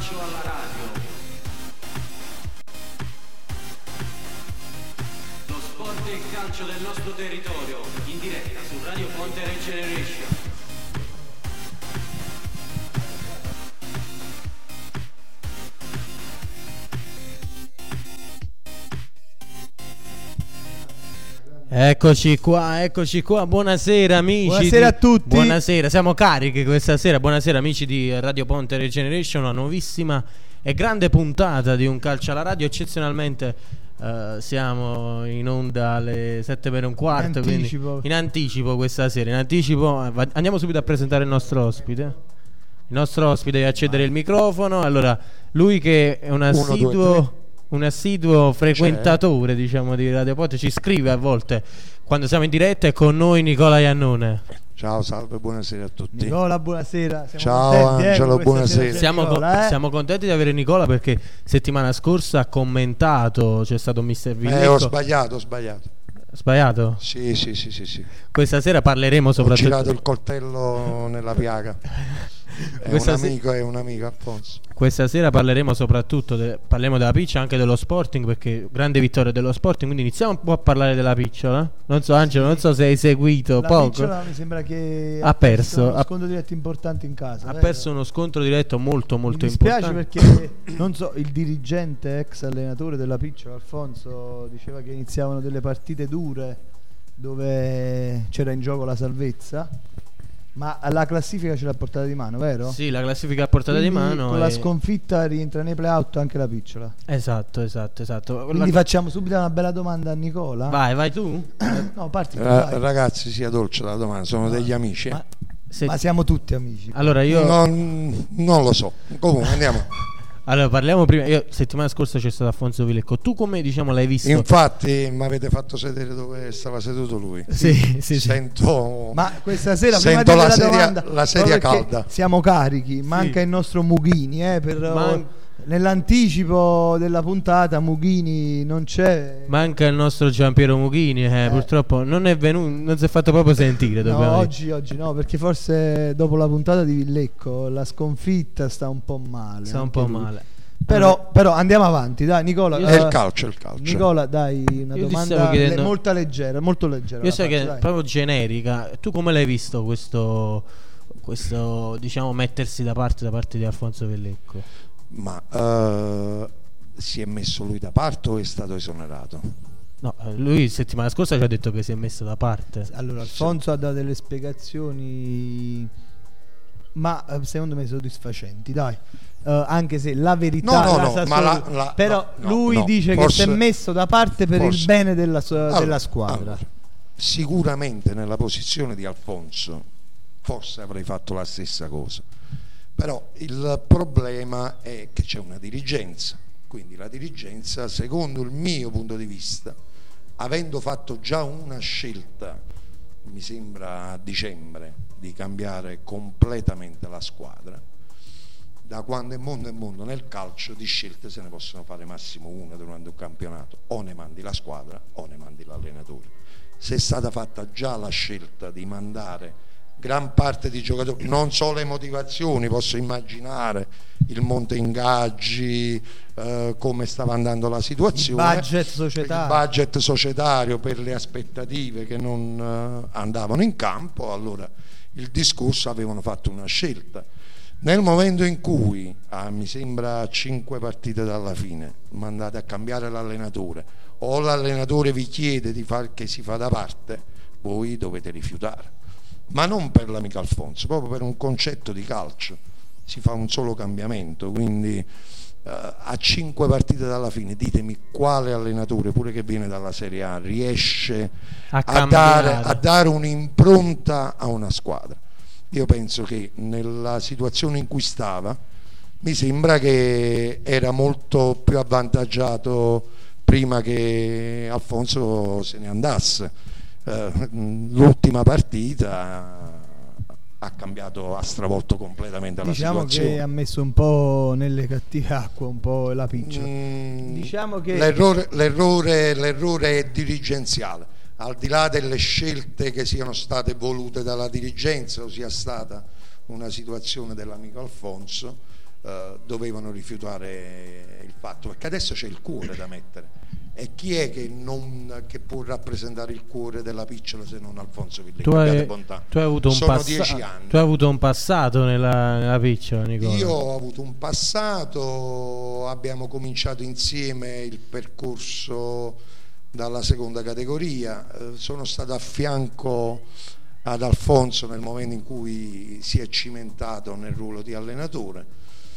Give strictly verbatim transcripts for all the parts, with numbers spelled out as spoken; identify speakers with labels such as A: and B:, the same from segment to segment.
A: calcio alla radio. Lo sport e il calcio del nostro territorio, in diretta su Radio Ponte Regeneration.
B: Eccoci qua, eccoci qua, buonasera amici.
C: Buonasera
B: di...
C: a tutti.
B: Buonasera, siamo carichi questa sera. Buonasera amici di Radio Ponte Regeneration, una nuovissima e grande puntata di Un Calcio alla Radio. Eccezionalmente uh, siamo in onda alle sette meno un quarto,
C: in anticipo.
B: Quindi in anticipo questa sera. In anticipo andiamo subito a presentare il nostro ospite. Il nostro ospite deve accedere il microfono. Allora, lui che è un assiduo un assiduo frequentatore, cioè, diciamo, di Radio Ponte, ci scrive a volte quando siamo in diretta. E con noi Nicola Iannone.
D: Ciao, salve, buonasera a tutti.
C: Nicola, buonasera. Siamo
D: Ciao
C: contenti,
D: Angelo,
C: eh,
D: buonasera.
B: Siamo,
C: Nicola,
B: co-
C: eh?
B: siamo contenti di avere Nicola perché settimana scorsa ha commentato, c'è stato mister Villecco.
D: Eh, ho sbagliato, ho sbagliato.
B: Sbagliato?
D: Sì, sì, sì, sì, sì.
B: Questa sera parleremo
D: Ho
B: soprattutto.
D: girato il coltello nella piaga. È
B: Questa
D: un
B: se-
D: amico, è un amico Alfonso.
B: Questa sera parleremo soprattutto de- parleremo della piccia, anche dello Sporting, perché grande vittoria dello Sporting. Quindi iniziamo un po' a parlare della picciola. Non so Angelo, non so se hai seguito
C: La
B: poco.
C: Picciola mi sembra che
B: Ha perso,
C: uno
B: ha-
C: scontro diretto importante in casa.
B: Ha
C: vero?
B: perso uno scontro diretto molto molto
C: Mi dispiace
B: importante.
C: perché non so, il dirigente ex allenatore della Picciola, Alfonso, diceva che iniziavano delle partite dure dove c'era in gioco la salvezza. Ma la classifica ce l'ha portata di mano, vero?
B: Sì, la classifica a portata
C: Quindi
B: di mano.
C: con la
B: e-
C: sconfitta rientra nei playout anche la Picciola.
B: Esatto, esatto, esatto.
C: Quindi
B: La-
C: facciamo subito una bella domanda a Nicola.
B: Vai, vai tu.
C: No, parti tu,
D: Ra-
C: vai.
D: ragazzi, sia dolce la domanda, sono degli amici. eh.
B: Ma se-
C: Ma siamo tutti amici.
B: Allora io
D: Non, non lo so. Comunque andiamo.
B: Allora parliamo prima. Io settimana scorsa c'è stato Alfonso Villecco. Tu come, diciamo, l'hai visto?
D: Infatti mi avete fatto sedere dove stava seduto lui.
B: Sì, sì, sì.
D: Sento
C: Ma questa sera
D: Sento
C: prima di
D: la
C: dire
D: sedia-
C: domanda,
D: la sedia
C: proprio perché
D: calda.
C: siamo carichi, manca il nostro Mughini, eh, per,
B: Man-
C: nell'anticipo della puntata Mughini non c'è.
B: Manca il nostro Giampiero Mughini, eh,
C: Eh.
B: purtroppo non è venuto, non si è fatto proprio sentire.
C: No,
B: dobbiamo dire.
C: oggi, oggi no, perché forse dopo la puntata di Villecco la sconfitta sta un po' male.
B: Sta un
C: anche
B: po'
C: lui.
B: male.
C: Però, però andiamo avanti, dai Nicola.
D: è
C: eh,
D: il calcio, è il calcio.
C: Nicola, dai una
B: Io ti
C: domanda
B: stavo chiedendo-
C: le- molto leggera, molto leggera.
B: Io
C: la
B: so che
C: faccio,
B: è
C: dai.
B: proprio generica. Tu come l'hai visto questo, questo diciamo mettersi da parte da parte di Alfonso Villecco?
D: Ma eh, si è messo lui da parte o è stato esonerato?
B: No, eh, lui settimana scorsa ci ha detto che si è messo da parte.
C: Allora, Alfonso ha dato delle spiegazioni, ma eh, secondo me soddisfacenti, dai. Eh, anche se la verità
D: No, no,
C: la
D: no,
C: sa
D: ma
C: solo-
D: la- la-
C: però
D: no,
C: lui
D: no,
C: dice
D: forse-
C: che si è messo da parte per il
D: forse-
C: bene della, sua-
D: Allora,
C: della squadra.
D: allora, sicuramente nella posizione di Alfonso forse avrei fatto la stessa cosa, però il problema è che c'è una dirigenza, quindi la dirigenza, secondo il mio punto di vista, avendo fatto già una scelta, mi sembra a dicembre, di cambiare completamente la squadra. Da quando è mondo è mondo nel calcio di scelte se ne possono fare massimo una durante un campionato: o ne mandi la squadra o ne mandi l'allenatore. Se è stata fatta già la scelta di mandare gran parte di giocatori, non so le motivazioni, posso immaginare il monte ingaggi, eh, come stava andando la situazione,
C: Il budget societario.
D: il budget societario per le aspettative che non eh, andavano in campo, allora il discorso, avevano fatto una scelta. Nel momento in cui, ah, mi sembra cinque partite dalla fine, mandate a cambiare l'allenatore o l'allenatore vi chiede di far che si fa da parte, voi dovete rifiutare, ma non per l'amico Alfonso, proprio per un concetto di calcio. Si fa un solo cambiamento, quindi eh, a cinque partite dalla fine ditemi quale allenatore, pure che viene dalla Serie A, riesce
B: A
D: a,
B: cambiare.
D: dare, a dare un'impronta a una squadra. Io penso che nella situazione in cui stava, mi sembra che era molto più avvantaggiato prima che Alfonso se ne andasse. Eh, l'ultima partita ha cambiato, ha stravolto completamente la
C: Diciamo
D: situazione.
C: che ha messo un po' nelle cattive acque un po' la Picciola.
D: Mm,
C: Diciamo che
D: l'errore, l'errore, l'errore è dirigenziale, al di là delle scelte che siano state volute dalla dirigenza o sia stata una situazione dell'amico Alfonso. eh, dovevano rifiutare il fatto, perché adesso c'è il cuore da mettere. E chi è che, non, che può rappresentare il cuore della Picciola se non Alfonso Villeggi?
B: Tu hai, tu hai avuto un
D: Sono
B: passa-
D: dieci anni.
B: Tu hai avuto un passato nella, nella Picciola, Nicola?
D: Io ho avuto un passato, abbiamo cominciato insieme il percorso dalla seconda categoria, eh, sono stato a fianco ad Alfonso nel momento in cui si è cimentato nel ruolo di allenatore.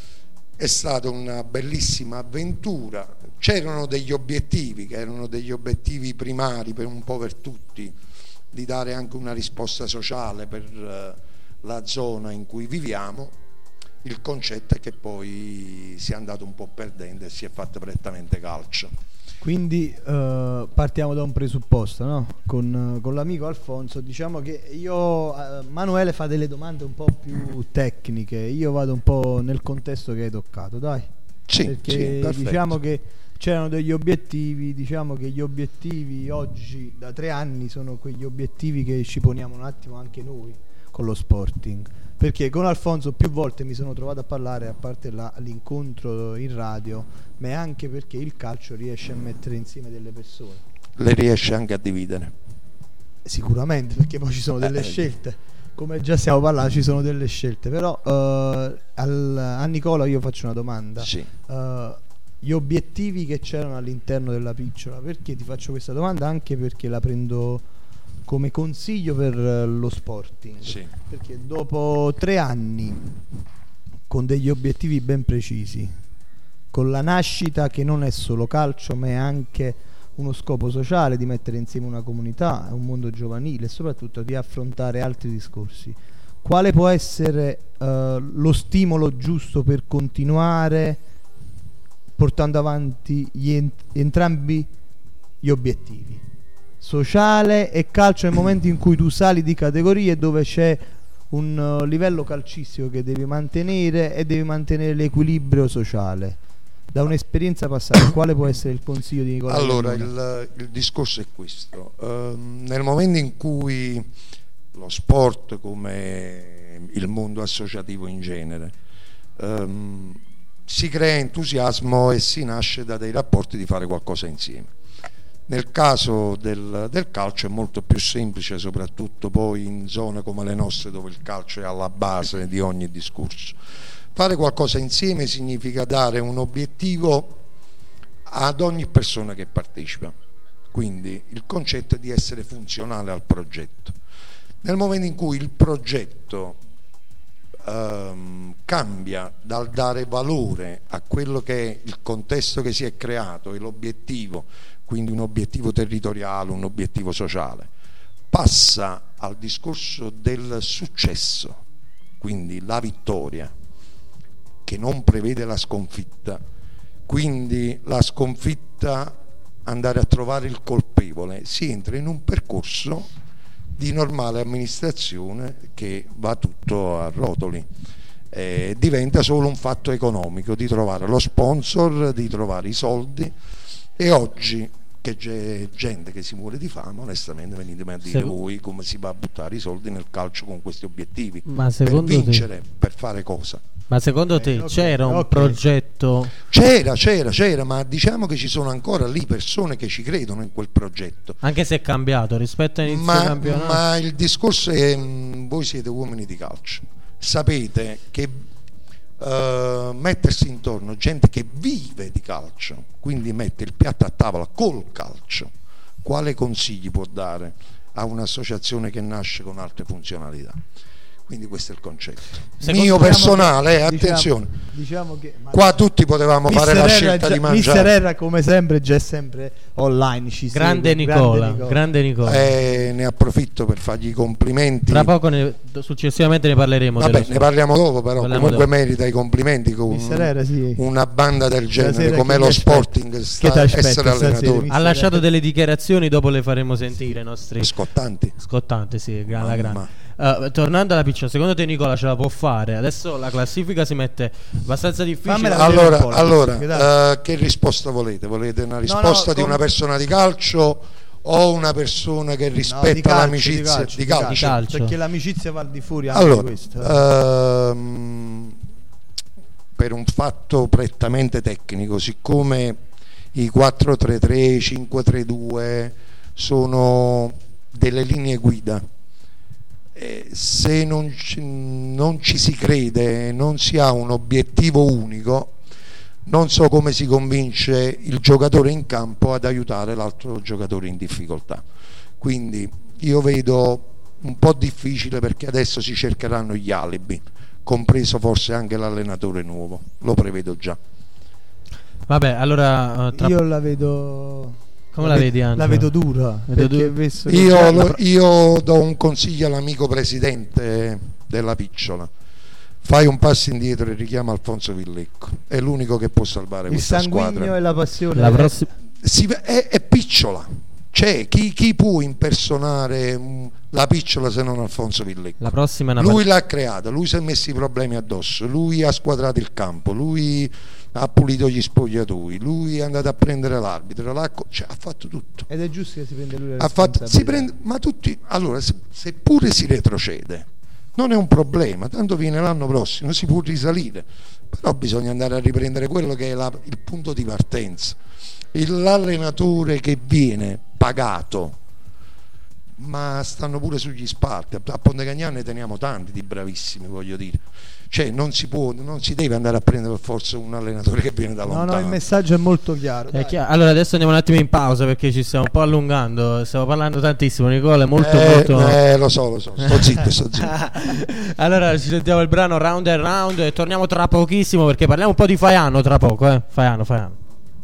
D: È stata una bellissima avventura, c'erano degli obiettivi che erano degli obiettivi primari per un po' per tutti, di dare anche una risposta sociale per uh, la zona in cui viviamo. Il concetto è che poi si è andato un po' perdendo e si è fatto prettamente calcio.
C: Quindi uh, partiamo da un presupposto, no? Con, con l'amico Alfonso, diciamo che io, uh, Manuele fa delle domande un po' più tecniche, io vado un po' nel contesto che hai toccato, dai.
D: Sì,
C: perché
D: sì,
C: diciamo che c'erano degli obiettivi, diciamo che gli obiettivi oggi da tre anni sono quegli obiettivi che ci poniamo un attimo anche noi con lo Sporting, perché con Alfonso più volte mi sono trovato a parlare, a parte la, l'incontro in radio, ma anche perché il calcio riesce a mettere insieme delle persone,
D: le riesce anche a dividere
C: sicuramente, perché poi ci sono delle
D: eh,
C: scelte, come già stiamo parlando, ci sono delle scelte, però uh, al, a Nicola io faccio una domanda.
D: sì.
C: uh, gli obiettivi che c'erano all'interno della Picciola, perché ti faccio questa domanda? Anche perché la prendo come consiglio per lo Sporting,
D: Sì.
C: perché dopo tre anni con degli obiettivi ben precisi, con la nascita che non è solo calcio ma è anche uno scopo sociale di mettere insieme una comunità, un mondo giovanile e soprattutto di affrontare altri discorsi, quale può essere uh, lo stimolo giusto per continuare portando avanti gli ent- entrambi gli obiettivi, sociale e calcio, nel momento in cui tu sali di categorie dove c'è un uh, livello calcistico che devi mantenere e devi mantenere l'equilibrio sociale? Da un'esperienza passata, quale può essere il consiglio di Nicola?
D: Allora, il, il discorso è questo. Uh, nel momento in cui lo sport, come il mondo associativo in genere, um, si crea entusiasmo e si nasce da dei rapporti di fare qualcosa insieme. Nel caso del, del calcio è molto più semplice, soprattutto poi in zone come le nostre dove il calcio è alla base di ogni discorso. Fare qualcosa insieme significa dare un obiettivo ad ogni persona che partecipa, quindi il concetto è di essere funzionale al progetto. Nel momento in cui il progetto ehm, cambia dal dare valore a quello che è il contesto che si è creato e l'obiettivo, quindi un obiettivo territoriale, un obiettivo sociale, passa al discorso del successo, quindi la vittoria, che non prevede la sconfitta, quindi la sconfitta, andare a trovare il colpevole, si entra in un percorso di normale amministrazione che va tutto a rotoli, eh, diventa solo un fatto economico, di trovare lo sponsor, di trovare i soldi. E oggi che c'è gente che si muore di fame, onestamente venitemi a dire
B: Se...
D: voi come si va a buttare i soldi nel calcio con questi obiettivi,
B: Ma
D: per
B: secondo
D: vincere,
B: te...
D: per fare cosa?
B: Ma secondo te
C: okay,
B: c'era un
C: okay.
B: progetto?
D: C'era, c'era, c'era, ma diciamo che ci sono ancora lì persone che ci credono in quel progetto.
B: Anche se è cambiato rispetto all'inizio
D: Ma,
B: del campionato?
D: ma il discorso è, mh, voi siete uomini di calcio, sapete che uh, mettersi intorno gente che vive di calcio, quindi mette il piatto a tavola col calcio, quale consigli può dare a un'associazione che nasce con altre funzionalità? Quindi questo è il concetto.
B: Secondo
D: mio personale, eh,
C: diciamo,
D: attenzione,
C: diciamo che,
D: qua tutti potevamo
C: Mister
D: fare la
C: Erra
D: scelta
C: già,
D: di mangiare.
C: Mister Erra come sempre già è sempre online, ci
B: Grande,
C: segue.
B: Nicola,
C: grande Nicola,
B: grande Nicola.
D: Eh, ne approfitto per fargli i complimenti.
B: Tra poco ne, successivamente ne parleremo.
D: Vabbè, ne parliamo dopo, però
B: Parliamo
D: comunque
B: dopo.
D: merita i complimenti con
C: Mister Erra, sì.
D: una banda del genere
C: Stasera
D: come
C: che
D: lo
C: ti aspetta?
D: Sporting,
C: Che
D: sta,
C: ti aspetta
D: essere
C: stasera,
D: allenatore.
C: Mister
B: Ha lasciato delle dichiarazioni, dopo le faremo sentire i nostri
D: Scottanti.
B: scottanti, sì, gra- la grande.
D: Mamma.
B: Uh, tornando alla Picciola, secondo te Nicola ce la può fare? Adesso la classifica si mette abbastanza difficile.
C: Fammela
D: Allora,
C: un po',
D: allora
C: che dai.
D: eh, che risposta volete? Volete una risposta
C: no,
D: di
C: com-
D: una persona di calcio o una persona che rispetta
C: No, di calcio,
D: l'amicizia
C: di calcio,
D: di
C: di
D: calcio?
B: Di calcio.
C: Perché l'amicizia va al di fuori anche
D: Allora,
C: questo. eh.
D: ehm, per un fatto prettamente tecnico, siccome i quattro tre tre, cinque tre due sono delle linee guida, eh, se non ci, non ci si crede, non si ha un obiettivo unico, non so come si convince il giocatore in campo ad aiutare l'altro giocatore in difficoltà. Quindi io vedo un po' difficile, perché adesso si cercheranno gli alibi, compreso forse anche l'allenatore nuovo, lo prevedo già.
B: Vabbè, allora uh, tra...
C: io la vedo.
B: Come la, la vedi, Angelo?
C: La vedo dura.
B: Vedo
C: du-
D: io, lo, io do un consiglio all'amico presidente della Picciola: fai un passo indietro e richiama Alfonso Villecco, è l'unico che può salvare
C: il
D: questa squadra.
C: Il sanguigno e la passione.
B: La prossima...
D: si, è, è Picciola, cioè chi, chi può impersonare mh, la Picciola se non Alfonso Villecco?
B: La prossima è una
D: lui
B: part-
D: l'ha creata, lui si è messo i problemi addosso, lui ha squadrato il campo, lui ha pulito gli spogliatoi, lui è andato a prendere l'arbitro, l'ha, cioè, ha fatto tutto.
C: Ed è giusto che si prende lui la
D: ha fatto, si prende, ma tutti, allora, se, seppure si retrocede non è un problema, tanto viene l'anno prossimo, si può risalire, però bisogna andare a riprendere quello che è la, il punto di partenza. Il, l'allenatore che viene pagato, ma stanno pure sugli spalti, a Ponte Cagnano ne teniamo tanti di bravissimi, voglio dire, cioè non si può, non si deve andare a prendere per forza un allenatore che viene da lontano.
C: No, no, il messaggio è molto chiaro,
B: è chiaro. Allora adesso andiamo un attimo in pausa, perché ci stiamo un po' allungando, stiamo parlando tantissimo, Nicola, è molto
D: eh,
B: molto
D: eh, lo so, lo so, sto zitto, sto zitto.
B: Allora ci sentiamo il brano Round and Round e torniamo tra pochissimo, perché parliamo un po' di Faiano tra poco, eh Faiano, Faiano.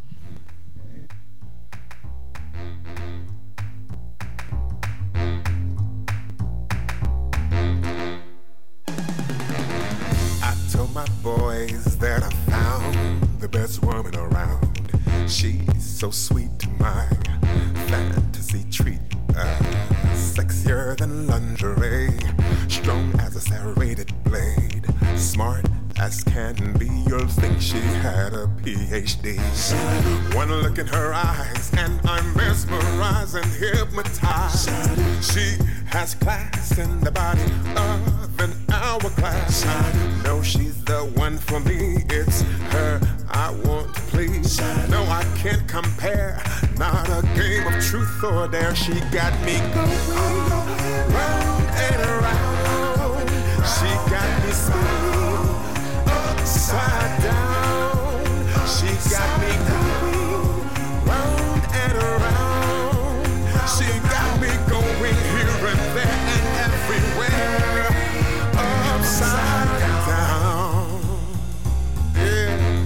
E: Boys that I found the best woman around. She's so sweet to my fantasy treat. Uh, sexier than lingerie, strong as a serrated blade, smart as can be. You'll think she had a P H D. One look in her eyes and I'm mesmerized and hypnotized. She has class in the body of an hourglass. I know she's the one for me. It's her I want to please. No, I can't compare. Not a game of truth or dare. She got me going round and around. She got me spinning upside down. She got me going round and around. She got me going here and there and everywhere, upside down. Yeah.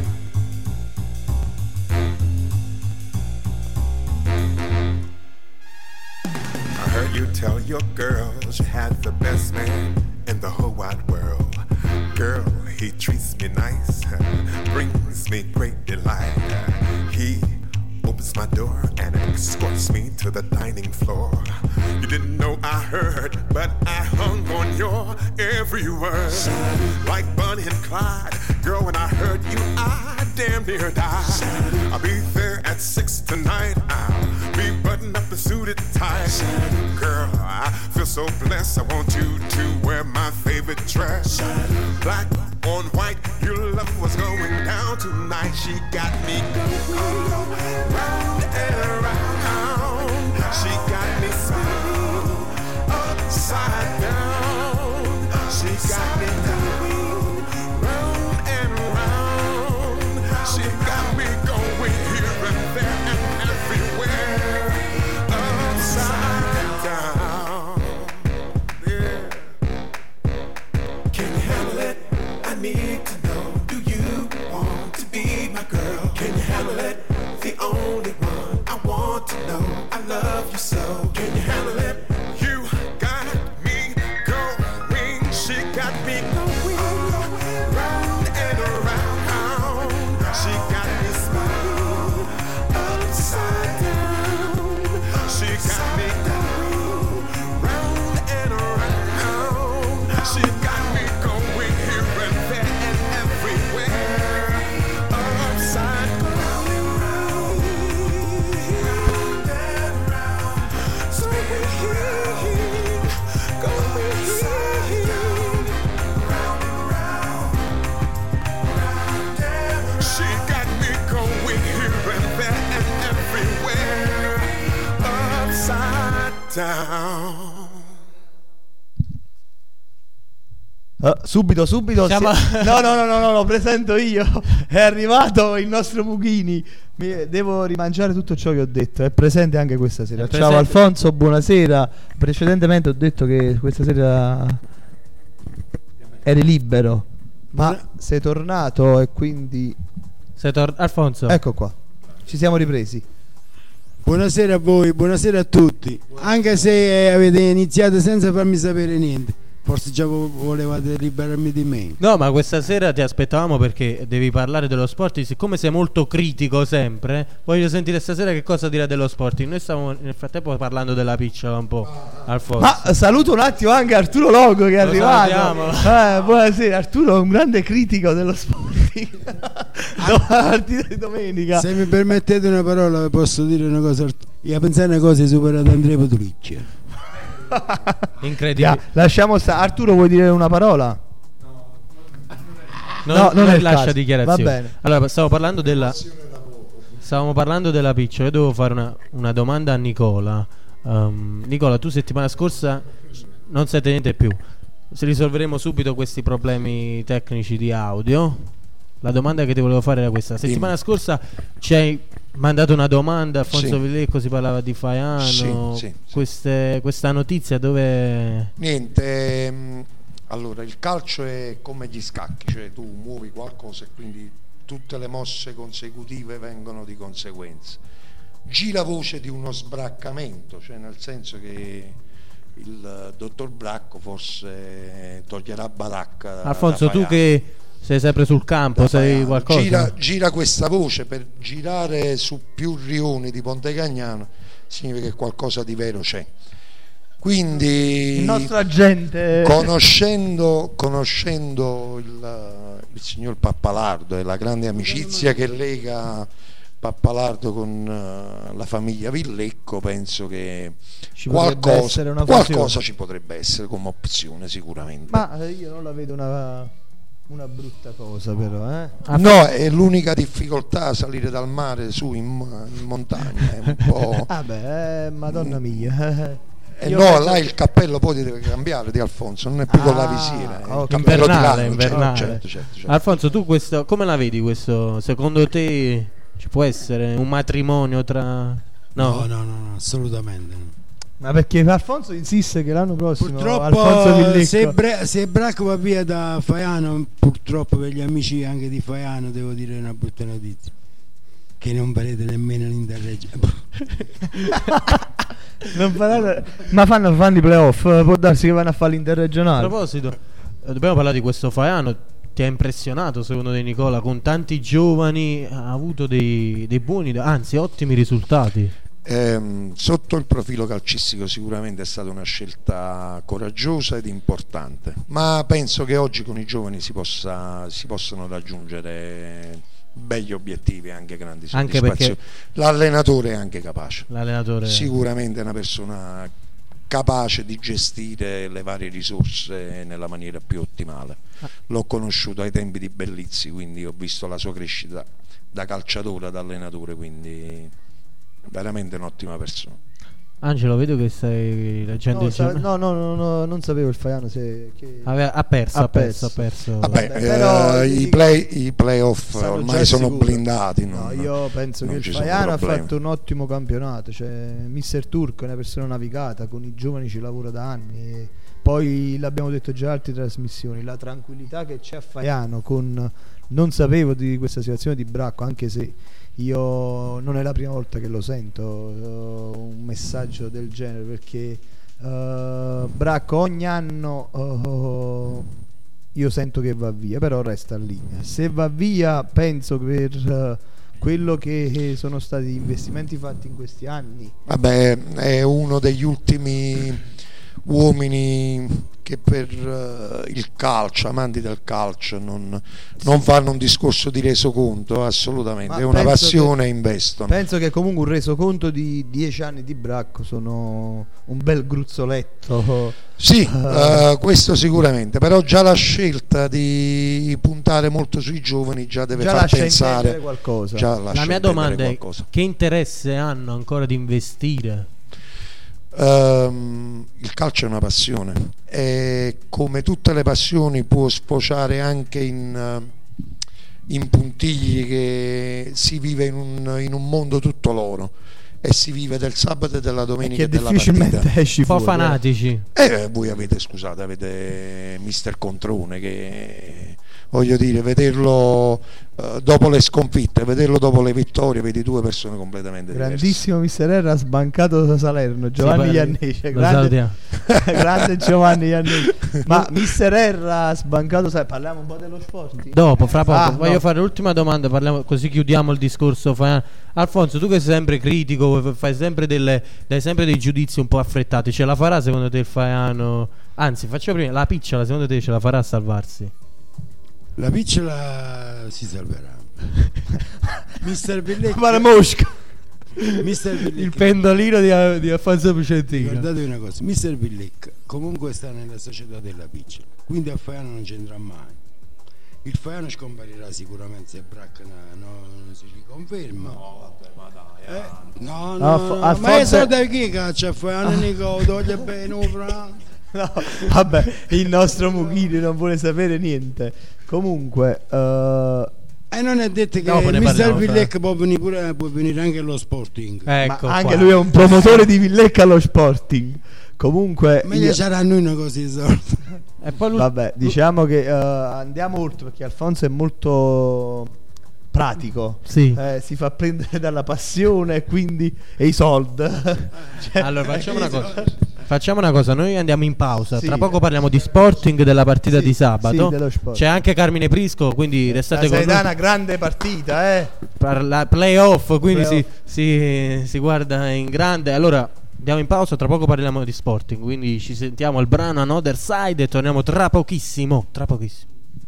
E: I heard you tell your girl she had the best man in the whole wide world. Girl, he treats me nice, brings me great delight. He opens my door and escorts me to the dining floor. You didn't know I heard, but I hung on your every word. Like Bonnie and Clyde, girl, when I heard you, I damn near died. I'll be there at six tonight. I'll be buttoned up and suited tight. Girl, I feel so blessed. I want you to wear my favorite dress. Black on white, your love was going down tonight. She got me going round and around. She got me spinning upside down. She got me going round and round. She got me going here and there and everywhere, upside down. Yeah. Can you handle it? I need to know. Do you want to be my girl? Can you handle it? The only one I want to know. I love you so. Can you handle it? You got me going. She got me going round and around. She got me spinning upside down. She got me going round and around. She got me going here and there and everywhere, upside down. down.
C: Uh, subito, subito.
B: Siamo...
C: Se... No, no, no, no, no, lo presento io. È arrivato il nostro Mughini. Mi... Devo rimangiare tutto ciò che ho detto. È presente anche questa sera.
B: È
C: Ciao
B: presente.
C: Alfonso, buonasera. Precedentemente ho detto che questa sera eri libero, ma sei tornato e quindi
B: Sei tor- Alfonso.
C: ecco qua. Ci siamo ripresi.
F: Buonasera a voi, buonasera a tutti. Anche se avete iniziato senza farmi sapere niente, forse già vo- volevate liberarmi di me.
B: No, ma questa sera ti aspettavamo perché devi parlare dello sport. Siccome sei molto critico sempre, voglio sentire stasera che cosa dirà dello sport. Noi stavamo nel frattempo parlando della picciola un po', Alfonso.
C: Ma saluto un attimo anche Arturo Logo che è
B: Lo
C: arrivato.
B: salutiamo.
C: Eh, buonasera, Arturo è un grande critico dello sport. Dopo la partita di domenica.
F: Se mi permettete una parola, posso dire una cosa. Io pensare una cosa, superato Andrea Potulicci.
B: Incredibile.
C: Ya, lasciamo stare. Arturo, vuoi dire una parola?
B: Non,
C: no, non
B: non
C: è il
B: lascia
C: caso.
B: dichiarazioni.
C: Va bene.
B: Allora, stavo parlando della Stavamo parlando della picciola. Io devo fare una, una domanda a Nicola. Um, Nicola, tu settimana scorsa non siete niente più. Se risolveremo subito questi problemi tecnici di audio. La domanda che ti volevo fare era questa. Settimana
D: Dimmi.
B: scorsa ci hai mandato una domanda, Alfonso
D: Sì.
B: Villecco, si parlava di Faiano.
D: Sì, sì, sì.
B: Queste, questa notizia dove...
D: Niente, ehm, allora il calcio è come gli scacchi, cioè tu muovi qualcosa e quindi tutte le mosse consecutive vengono di conseguenza. Gira voce di uno sbraccamento, cioè nel senso che il dottor Bracco forse toglierà Baracca da,
B: Alfonso,
D: da
B: tu
D: Faiano.
B: che sei sempre sul campo,
D: Da
B: sai
D: Faiano.
B: qualcosa?
D: Gira, gira questa voce per girare su più rioni di Ponte Cagnano, significa che qualcosa di vero c'è. Quindi
C: Il nostro agente.
D: conoscendo, conoscendo il, il signor Pappalardo e la grande amicizia che lega Pappalardo con uh, la famiglia Villecco, penso che
C: Ci potrebbe
D: qualcosa,
C: essere una
D: qualcosa
C: fusione.
D: ci potrebbe essere come opzione sicuramente.
C: Ma eh, io non la vedo una, una brutta cosa, però. Eh?
D: No, è l'unica difficoltà salire dal mare su in, in montagna, è un po'...
C: Ah beh, eh, madonna mia.
D: Eh
C: Io
D: no,
C: penso-
D: là il cappello poi ti deve cambiare di Alfonso, non è più con la
C: Ah,
D: visiera, è il
C: ok.
D: cappello di
B: Invernale,
D: lana,
B: invernale.
D: certo, certo, certo.
B: Alfonso, tu questo come la vedi questo? Secondo te ci può essere un matrimonio tra...
F: No,
B: No,
F: no, no, no, assolutamente no.
C: Ma perché Alfonso insiste che l'anno prossimo Alfonso
F: Purtroppo
C: Villecco
F: se, Bra- se Bracco va via da Faiano, purtroppo per gli amici anche di Faiano devo dire una brutta notizia, che non farete nemmeno l'Interregio.
C: non parlate- ma fanno fanno i playoff, può darsi che vanno a fare
B: a
C: l'interregionale.
B: proposito, eh, dobbiamo parlare di questo Faiano. Ti ha impressionato secondo te, Nicola? Con tanti giovani ha avuto dei, dei buoni, anzi ottimi risultati.
D: Ehm, sotto il profilo calcistico sicuramente è stata una scelta coraggiosa ed importante, ma penso che oggi con i giovani si, possa, si possano raggiungere begli obiettivi e anche grandi
B: Anche
D: soddisfazioni.
B: perché-
D: L'allenatore è anche capace,
B: L'allenatore
D: sicuramente è una persona capace di gestire le varie risorse nella maniera più ottimale. L'ho conosciuto ai tempi di Bellizzi, quindi ho visto la sua crescita da calciatore ad allenatore, quindi veramente un'ottima persona.
B: Angelo, vedo che stai leggendo
C: No,
B: il
C: sa-
B: giornale.
C: no, no, no, no, non sapevo il Faiano se, che...
B: Aveva- ha perso,
C: Ha
B: ha perso, ha
C: perso.
B: perso.
D: Vabbè,
C: Vabbè, però
D: eh,
C: ti
D: i,
C: dico-
D: play, i playoff
C: Sanno
D: ormai
C: già
D: sono
C: sicuro.
D: blindati.
C: No,
D: non-
C: io penso
D: non
C: che il
D: ci sono
C: Faiano ha
D: problemi.
C: fatto un ottimo campionato, cioè mister Turco è una persona navigata, con i giovani ci lavora da anni e poi l'abbiamo detto già in altre trasmissioni, la tranquillità che c'è a Faiano con... non sapevo di questa situazione di Bracco, anche se io non è la prima volta che lo sento uh, un messaggio del genere, perché uh, Bracco ogni anno uh, io sento che va via, però resta lì. Se va via penso per uh, quello che sono stati gli investimenti fatti in questi anni.
D: Vabbè, è uno degli ultimi uomini che per uh, il calcio, amanti del calcio, non, non fanno un discorso di resoconto, assolutamente,
C: Ma
D: è una
C: penso
D: passione
C: che-
D: e investono.
C: Penso che comunque un resoconto di dieci anni di Bracco sono un bel gruzzoletto.
D: Sì, uh, questo sicuramente, però già la scelta di puntare molto sui giovani già deve
C: Già
D: far
C: lascia
D: pensare
C: intendere qualcosa.
D: già
B: La
D: lascia
B: mia
D: intendere
B: domanda è:
D: qualcosa.
B: che interesse hanno ancora di investire?
D: Um, il calcio è una passione e come tutte le passioni può sfociare anche in, in puntigli che si vive in un, in un mondo tutto loro e si vive del sabato e della domenica
C: e
D: e
C: che
D: della
C: difficilmente
D: partita.
C: esci
B: Un po'
C: fuori, eh.
B: fanatici.
D: E voi avete, scusate, avete mister Controne che, voglio dire, vederlo uh, dopo le sconfitte, vederlo dopo le vittorie, vedi due persone completamente
C: grandissimo mister R ha sbancato da Salerno, Giovanni
B: Sì,
C: Iannese,
B: lo
C: grande,
B: salutiamo.
C: grande Giovanni Iannese. Ma mister R ha sbancato, sai, parliamo un po' dello sport?
B: Dopo, fra poco,
C: Ah,
B: voglio
C: no.
B: fare l'ultima domanda, parliamo, così chiudiamo il discorso. Fa- Alfonso, tu che sei sempre critico, fai sempre delle, dai sempre dei giudizi un po' affrettati, ce la farà secondo te il Faiano? Anzi, facciamo prima, la picciola secondo te ce la farà a salvarsi?
F: La picciola si salverà. mister Villecchi,
C: Ma la mosca,
F: mister Villecchi,
B: Il pendolino di, di Alfonso Picentino.
F: guardate una cosa, mister Villecchi comunque sta nella società della picciola, quindi a Faiano non c'entra mai. Il Faiano scomparirà sicuramente se Brack no- no- non si riconferma. No, vabbè, ma dai. Eh, no, no,
C: Alfo-
F: no,
C: Alfonso
F: ma io
C: è-
F: so da chi caccia a Faiano Nico, toglie bene un fra.
C: no, vabbè, il nostro Mughini non vuole sapere niente. Comunque, eh,
F: E non è detto che
B: Dopo ne
F: il mister
B: parliamo,
F: Villecchi può venire, pure, può venire anche allo Sporting.
B: Ecco
C: ma anche
B: qua.
C: lui è un promotore di Villecca allo Sporting. Comunque,
F: Meglio
C: io-
F: sarà a noi una cosa di sorta.
B: E poi l'ul-
C: vabbè, diciamo che eh, andiamo oltre perché Alfonso è molto pratico.
B: Sì.
C: Eh, si fa prendere dalla passione e quindi e i soldi. Cioè,
B: Allora facciamo una cosa. Facciamo una cosa, noi andiamo in pausa.
C: Sì.
B: Tra poco parliamo di Sporting della partita
C: Sì,
B: di sabato.
C: sì, dello Sport.
B: C'è anche Carmine Prisco, quindi
C: la
B: restate con
C: Salernitana,
B: noi.
C: grande partita, eh.
B: Per la playoff, quindi
C: Playoff.
B: Si, si, si guarda in grande. Allora andiamo in pausa, tra poco parliamo di Sporting. Quindi ci sentiamo il brano Another Side e torniamo tra pochissimo. Tra pochissimo.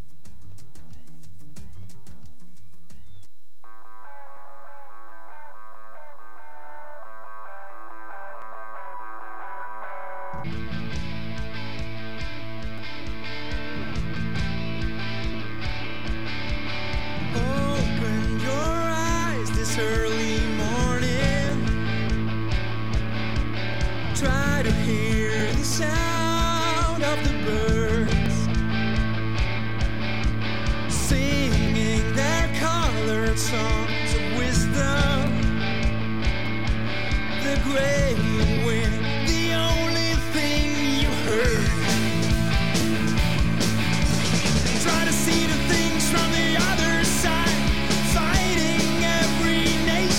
G: Open your eyes this early morning. Try to hear the sound of the birds singing their colored songs of wisdom. The great wind, the only thing you heard. Try to see the things from the other side, fighting every nation.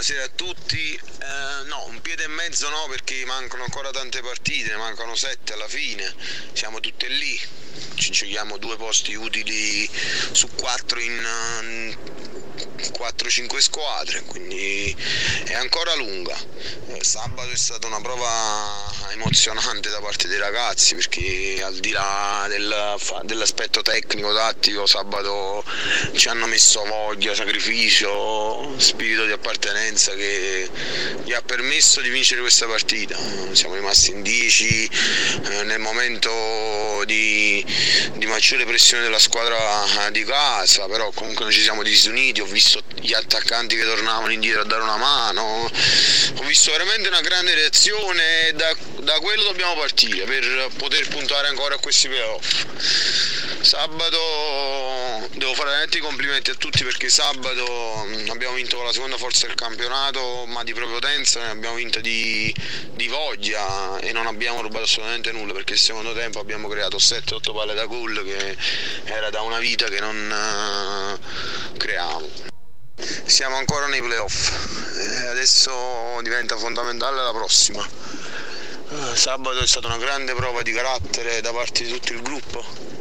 H: buonasera a tutti. Eh, no, un piede e mezzo no, perché mancano ancora tante partite, ne mancano sette alla fine, siamo tutte lì, ci giochiamo due posti utili su quattro in quattro cinque squadre, quindi è ancora lunga. Eh, sabato è stata una prova emozionante da parte dei ragazzi, perché al di là del, dell'aspetto tecnico, tattico, sabato ci hanno messo voglia, sacrificio, spirito di appartenenza che gli ha permesso di vincere questa partita. Siamo rimasti in dieci eh, nel momento di, di maggiore pressione della squadra di casa, però comunque noi ci siamo disuniti. Ho visto gli attaccanti che tornavano indietro a dare una mano, ho visto veramente una grande reazione, da, da quello dobbiamo partire per poter puntare ancora a questi playoff. Sabato devo fare veramente i complimenti a tutti, perché sabato abbiamo vinto con la seconda forza del campionato, ma di propria potenza, ne abbiamo vinto di, di voglia e non abbiamo rubato assolutamente nulla, perché il secondo tempo abbiamo creato sette otto palle da gol, che era da una vita che non uh, creavamo. Siamo ancora nei playoff, eh, adesso diventa fondamentale la prossima. Uh, sabato è stata una grande prova di carattere da parte di tutto il gruppo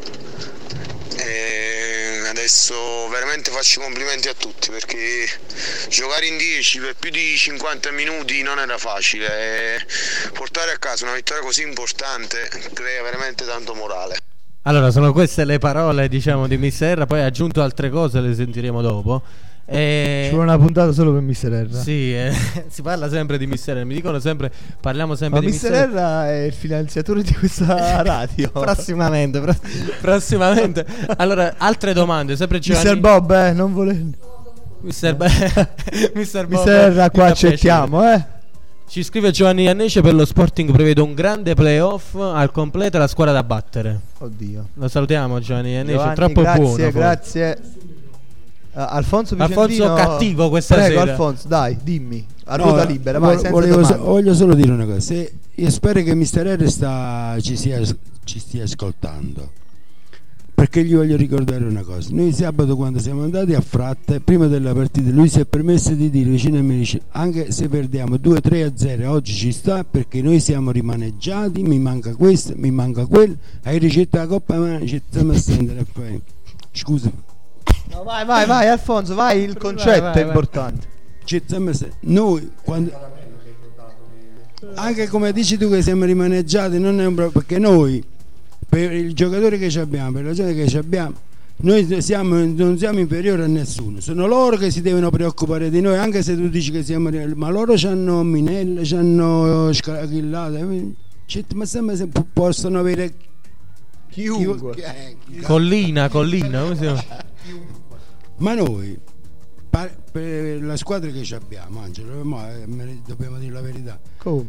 H: e adesso veramente faccio i complimenti a tutti, perché giocare in dieci per più di cinquanta minuti non era facile e portare a casa una vittoria così importante crea veramente tanto morale.
B: Allora, sono queste le parole, diciamo, di mister R, poi ha aggiunto altre cose, le sentiremo dopo. E...
C: Ci vuole una puntata solo per mister R.
B: Sì, eh, si parla sempre di mister R, mi dicono sempre, parliamo sempre
C: Ma
B: di
C: mister
B: mister
C: R è il finanziatore di questa radio.
B: prossimamente, pro- prossimamente. Allora, altre domande, sempre Giovanni.
C: mister Bob, eh, non vuole
B: mister Bo- mister Bob,
C: mister R, qua
B: mi fa
C: accettiamo,
B: piacere.
C: eh.
B: Ci scrive Giovanni Iannece: per lo Sporting prevede un grande playoff al completo e la squadra da battere.
C: Oddio.
B: Lo salutiamo Giovanni Iannece,
C: Giovanni,
B: troppo
C: grazie,
B: buono.
C: grazie. Uh, Alfonso Vicentino,
B: Alfonso cattivo questa
C: prego,
B: sera.
C: Alfonso, dai, dimmi. A
F: No,
C: ruota libera, vai,
F: vo-
C: senza
F: volevo
C: domande.
F: so- voglio solo dire una cosa. Se, io spero che mister R sta, ci, sia, ci stia ascoltando, perché gli voglio ricordare una cosa. Noi sabato, quando siamo andati a Fratte, prima della partita, lui si è permesso di dire vicino a me, dice, anche se perdiamo due tre a zero oggi ci sta, perché noi siamo rimaneggiati, mi manca questo, mi manca quello, hai ricetta la coppa, ma ci stiamo a stendere a fare. Scusa.
C: No, vai, vai, vai, Alfonso, vai, il concetto
B: vai, vai,
C: è importante.
F: Ci stiamo a stendere. Noi quando, anche come dici tu che siamo rimaneggiati, non è un pro- perché noi per il giocatore che ci abbiamo, per la gente che ci abbiamo, noi siamo, non siamo inferiori a nessuno, sono loro che si devono preoccupare di noi, anche se tu dici che siamo, ma loro c'hanno Minelle, c'hanno Scachillate, ma sempre se possono avere
C: Chiunque.
F: eh, chi-
B: Collina, Collina, come si chiama?
F: ma noi pa- per la squadra che ci abbiamo, Angelo, ma, eh, me- dobbiamo dire la verità.
C: Come?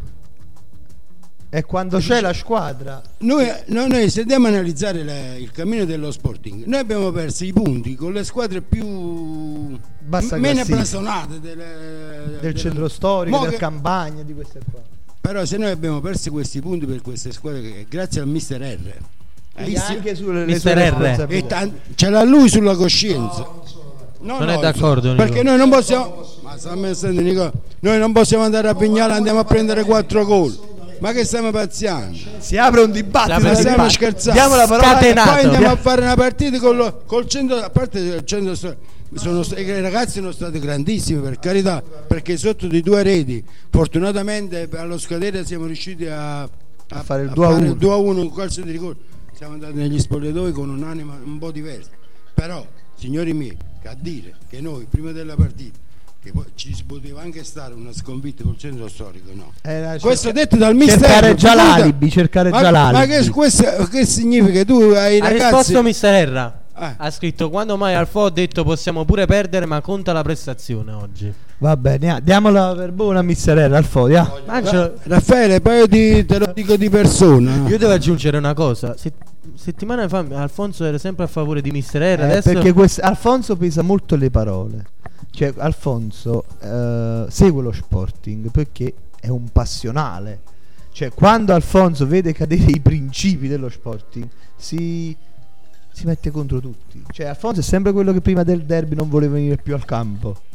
C: E quando c'è la squadra,
F: Noi, no, noi se andiamo a analizzare le- il cammino dello Sporting, noi abbiamo perso i punti con le squadre più
C: Bassa
F: m- meno
C: classifica.
F: blasonate delle-
C: del
F: delle-
C: centro storico,
F: Mo
C: del
F: che-
C: Campagna, di queste qua.
F: Però se noi abbiamo perso questi punti per queste squadre, che grazie al mister R, hai
C: E
F: visto?
C: anche sulle le
B: mister
C: sue
B: R.
F: E
C: responsabilità.
F: tan- ce l'ha lui sulla coscienza. No,
B: Non
F: no,
B: è d'accordo, Nico.
F: perché noi non possiamo, ma sta mettendo, Nico, noi non possiamo andare a Vignale, andiamo a prendere quattro gol. Ma che stiamo pazziando?
C: Si apre un dibattito,
B: Si apre
F: Ma
B: un
F: stiamo
B: dibattito.
F: scherzando.
C: Diamo la parola.
B: Scatenato.
F: Poi andiamo
B: Dia-
F: a fare una partita col, col centro, a parte il centro sto- sono, st- i ragazzi sono stati grandissimi, per carità, perché sotto di due reti fortunatamente allo scadere siamo riusciti a, a,
C: A fare il due a uno.
F: due a uno un calcio di rigore. Siamo andati negli spogliatoi con un'anima un po' diversa, però signori miei, che a dire che noi prima della partita, che poi ci si poteva anche stare una sconfitta col centro storico, no.
C: Era
F: Questo
C: cerca-
F: detto dal mister,
C: cercare già
F: figurati-
C: l'alibi, cercare
F: ma,
C: già
F: ma
C: l'alibi.
F: che, questo, che significa? Tu hai
B: Ha
F: ragazzi,
B: risposto mister R.
F: Ah.
B: Ha scritto: quando mai Alfo ha detto possiamo pure perdere, ma conta la prestazione oggi.
C: Va bene, ah, diamola per buona a mister R, al foglio. ah.
B: Angelo,
F: Raffaele, poi io ti- te lo dico di persona.
B: io devo aggiungere una cosa. Se- settimana fa Alfonso era sempre a favore di mister R.
C: Eh,
B: Adesso
C: perché quest- Alfonso pesa molto le parole. Cioè, Alfonso eh, segue lo Sporting perché è un passionale. Cioè, quando Alfonso vede cadere i principi dello Sporting, si, si mette contro tutti. Cioè, Alfonso è sempre quello che prima del derby non voleva venire più al campo.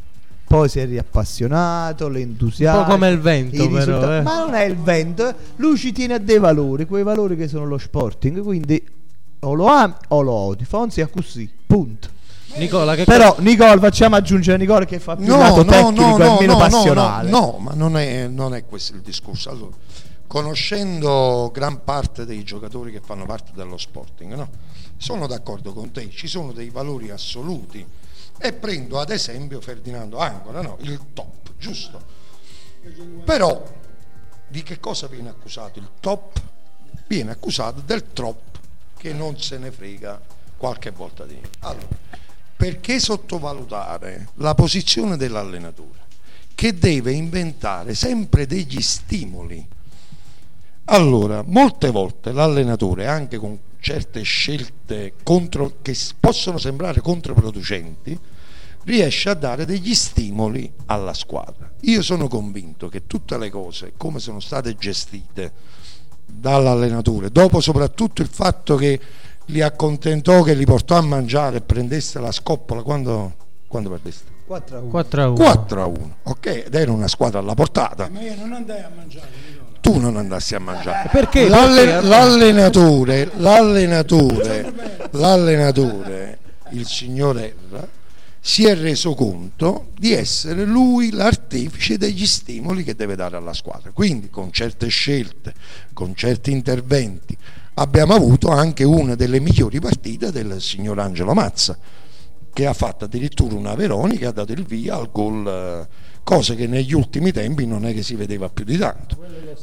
C: poi si è riappassionato, l'entusiasmo,
B: un po' come il vento,
C: i
B: però,
C: risultati-
B: eh.
C: ma non è il vento, lui ci tiene a dei valori, quei valori che sono lo Sporting, quindi o lo ami o lo odi. Fonzi è così, punto.
B: Nicola, che
C: Però Nicola, facciamo aggiungere Nicola che fa più
D: No,
C: lato
D: no,
C: tecnico
D: no,
C: e
D: no,
C: meno
D: no,
C: passionale.
D: no, no, ma non è, non è questo il discorso. Allora, conoscendo gran parte dei giocatori che fanno parte dello Sporting, no? Sono d'accordo con te, ci sono dei valori assoluti e prendo ad esempio Ferdinando Ancona, no? Il top, giusto? Però di che cosa viene accusato il top? Viene accusato del troppo, che non se ne frega qualche volta di niente. Allora, perché sottovalutare la posizione dell'allenatore che deve inventare sempre degli stimoli? Allora, molte volte l'allenatore, anche con certe scelte contro, che possono sembrare controproducenti, riesce a dare degli stimoli alla squadra. Io sono convinto che tutte le cose come sono state gestite dall'allenatore, dopo soprattutto il fatto che li accontentò, che li portò a mangiare e prendesse la scoppola quando, quando perdeste
C: quattro a uno.
B: quattro a uno.
D: quattro a uno, ok, ed era una squadra alla portata.
F: Ma io non andai a mangiare, Nicola.
D: Tu non andassi a mangiare.
B: Perché?
D: L'alle-
B: Perché?
D: l'allenatore l'allenatore l'allenatore il signor Erra si è reso conto di essere lui l'artefice degli stimoli che deve dare alla squadra, quindi con certe scelte, con certi interventi abbiamo avuto anche una delle migliori partite del signor Angelo Mazza, che ha fatto addirittura una Veronica, ha dato il via al gol, eh, cosa che negli ultimi tempi non è che si vedeva più di tanto.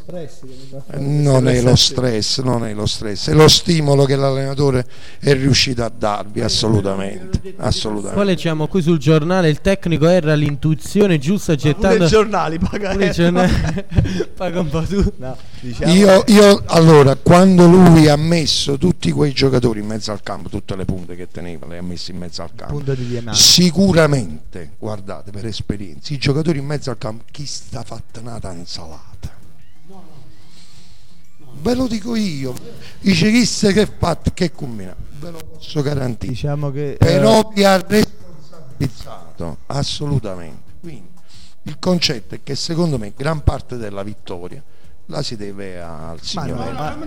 D: Non è lo stress, non è lo stress, è lo stimolo che l'allenatore è riuscito a darvi, assolutamente, assolutamente.
B: Poi leggiamo qui sul giornale: il tecnico era l'intuizione giusta
C: Pure
B: gettando
C: i giornali paga,
B: pure i giornali- paga un po' tu.
C: No, diciamo
D: Io, io allora, quando lui ha messo tutti quei giocatori in mezzo al campo, tutte le punte che teneva, le ha messe in mezzo al campo,
C: punto di diamante.
D: sicuramente, guardate, per esperienza, i giocatori in mezzo al campo, chi sta fatta una tanzalata? Ve lo dico io, i ceghiste che fate, che combina, ve lo posso garantire.
C: Diciamo che eh,
D: Però vi ha responsabilizzato, assolutamente. Quindi il concetto è che secondo me gran parte della vittoria la si deve al signore.
C: no, ma-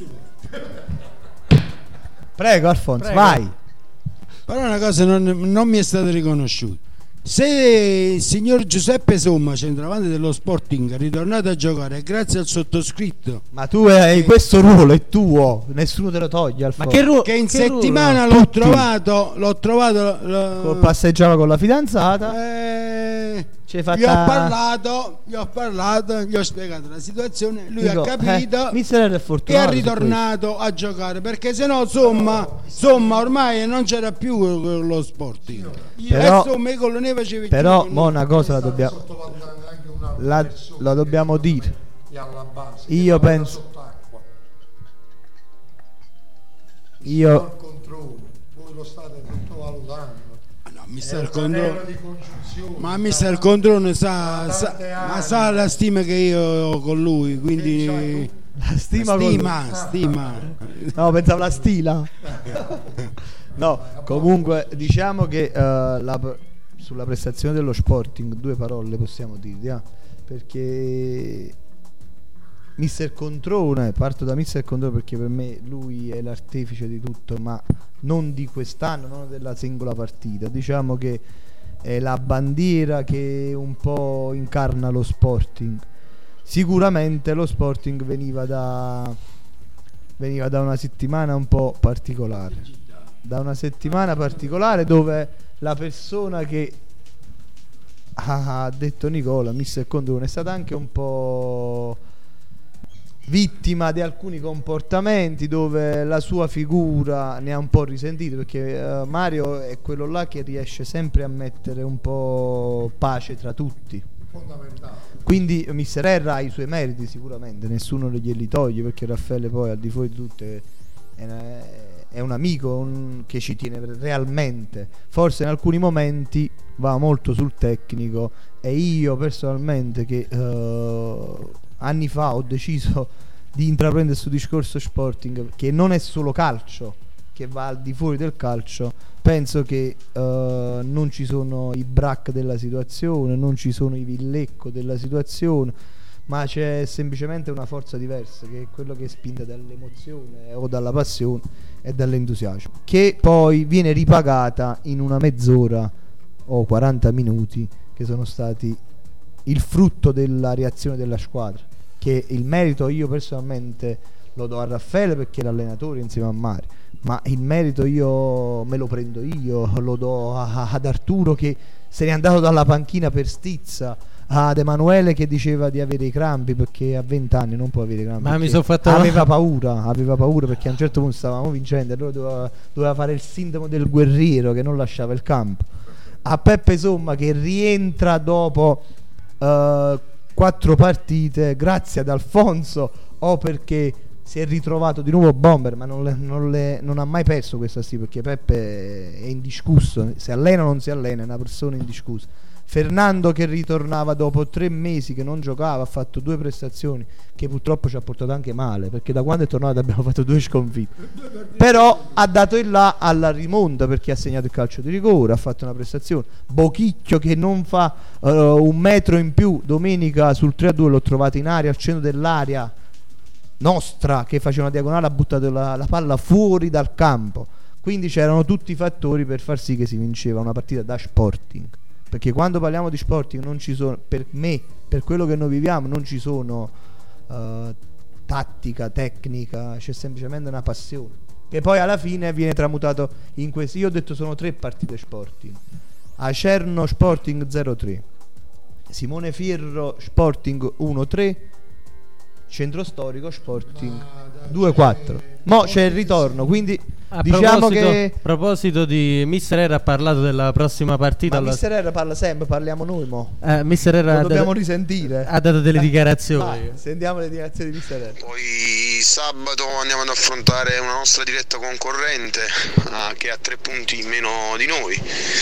C: prego Alfonso,
B: Prego.
C: vai.
F: Però una cosa non, non mi è stata riconosciuta. Se il signor Giuseppe Somma, centravanti dello Sporting, è ritornato a giocare grazie al sottoscritto,
C: Ma tu hai questo ruolo, è tuo, nessuno te lo toglie,
B: Ma
C: Alfonso.
B: che ruolo?
F: che in
B: che
F: settimana
B: ruolo?
F: l'ho
C: Tutti.
F: trovato, l'ho trovato, lo-
C: Passeggiava con la fidanzata,
F: eh,
C: ci hai
F: gli ho
C: fatta-
F: parlato, gli ho parlato, gli ho spiegato la situazione, lui
C: Dico,
F: ha capito
C: eh, mister era
F: e
C: fortunato
F: è
C: su
F: ritornato a giocare, perché se no Somma, Somma ormai non c'era più lo Sporting.
C: Però-
F: e Somma i coloni facevi
C: questo. Però
F: giù,
C: mo una cosa la dobbiamo, la, la dobbiamo dire. Io penso, io
D: Voi lo state sottovalutando.
F: no, mister Condrone, ma mister Condrone sa, sa, ma sa la stima che io ho con lui, quindi
C: la stima, con-
F: stima, stima.
C: No, pensavo la stila. No, comunque diciamo che eh, la- sulla prestazione dello Sporting due parole possiamo dire, ah, perché mister Controne, parto da mister Controne perché per me lui è l'artefice di tutto, ma non di quest'anno, non della singola partita. Diciamo che è la bandiera che un po' incarna lo Sporting. Sicuramente lo Sporting veniva da veniva da una settimana un po' particolare, da una settimana particolare dove la persona che ha detto Nicola, mister Condone, è stata anche un po' vittima di alcuni comportamenti dove la sua figura ne ha un po' risentito, perché uh, Mario è quello là che riesce sempre a mettere un po' pace tra tutti. Quindi mister Erra ha i suoi meriti sicuramente, nessuno glieli toglie, perché Raffaele poi al di fuori di tutto è, è, è un amico un, che ci tiene realmente. Forse in alcuni momenti va molto sul tecnico, e io personalmente che uh, anni fa ho deciso di intraprendere questo discorso Sporting, che non è solo calcio, che va al di fuori del calcio, penso che uh, non ci sono i Brac della situazione, non ci sono i Villecco della situazione, ma c'è semplicemente una forza diversa, che è quello che è spinta dall'emozione o dalla passione e dall'entusiasmo, che poi viene ripagata in una mezz'ora o quaranta minuti che sono stati il frutto della reazione della squadra, che il merito io personalmente lo do a Raffaele perché è l'allenatore insieme a Mario, ma il merito io me lo prendo io, lo do a, ad Arturo che se n'è andato dalla panchina per stizza, ad Emanuele che diceva di avere i crampi perché a venti anni non può avere i crampi,
B: ma mi sono fatto
C: aveva paura aveva paura perché a un certo punto stavamo vincendo e allora doveva, doveva fare il sintomo del guerriero che non lasciava il campo. A Peppe Somma che rientra dopo uh, quattro partite grazie ad Alfonso, o perché si è ritrovato di nuovo bomber, ma non, le, non, le, non ha mai perso questa sì, perché Peppe è indiscusso, se allena o non si allena è una persona indiscussa. Fernando che ritornava dopo tre mesi che non giocava, ha fatto due prestazioni che purtroppo ci ha portato anche male, perché da quando è tornato abbiamo fatto due sconfitte, però ha dato il là alla rimonta perché ha segnato il calcio di rigore, ha fatto una prestazione. Bochicchio che non fa uh, un metro in più, domenica sul tre a due l'ho trovato in aria al centro dell'area nostra, che faceva una diagonale, ha buttato la, la palla fuori dal campo, quindi c'erano tutti i fattori per far sì che si vinceva una partita da Sporting, perché quando parliamo di Sporting non ci sono, per me, per quello che noi viviamo, non ci sono uh, tattica, tecnica, c'è semplicemente una passione che poi alla fine viene tramutato in questi. Io ho detto sono tre partite Sporting: Acerno Sporting zero tre, Simone Fierro Sporting uno tre, Centro Storico Sporting due quattro. Mo c'è il ritorno, quindi
B: a
C: diciamo
B: proposito,
C: che
B: a proposito di Mister R ha parlato della prossima partita.
C: Ma
B: alla...
C: Mister R parla sempre, parliamo noi mo.
B: Eh, Mister R
C: Lo
B: ha
C: dobbiamo
B: dato...
C: risentire.
B: ha dato delle dichiarazioni.
C: Vai, sentiamo le dichiarazioni di Mister R.
H: Poi sabato andiamo ad affrontare una nostra diretta concorrente ah, che ha tre punti in meno di noi.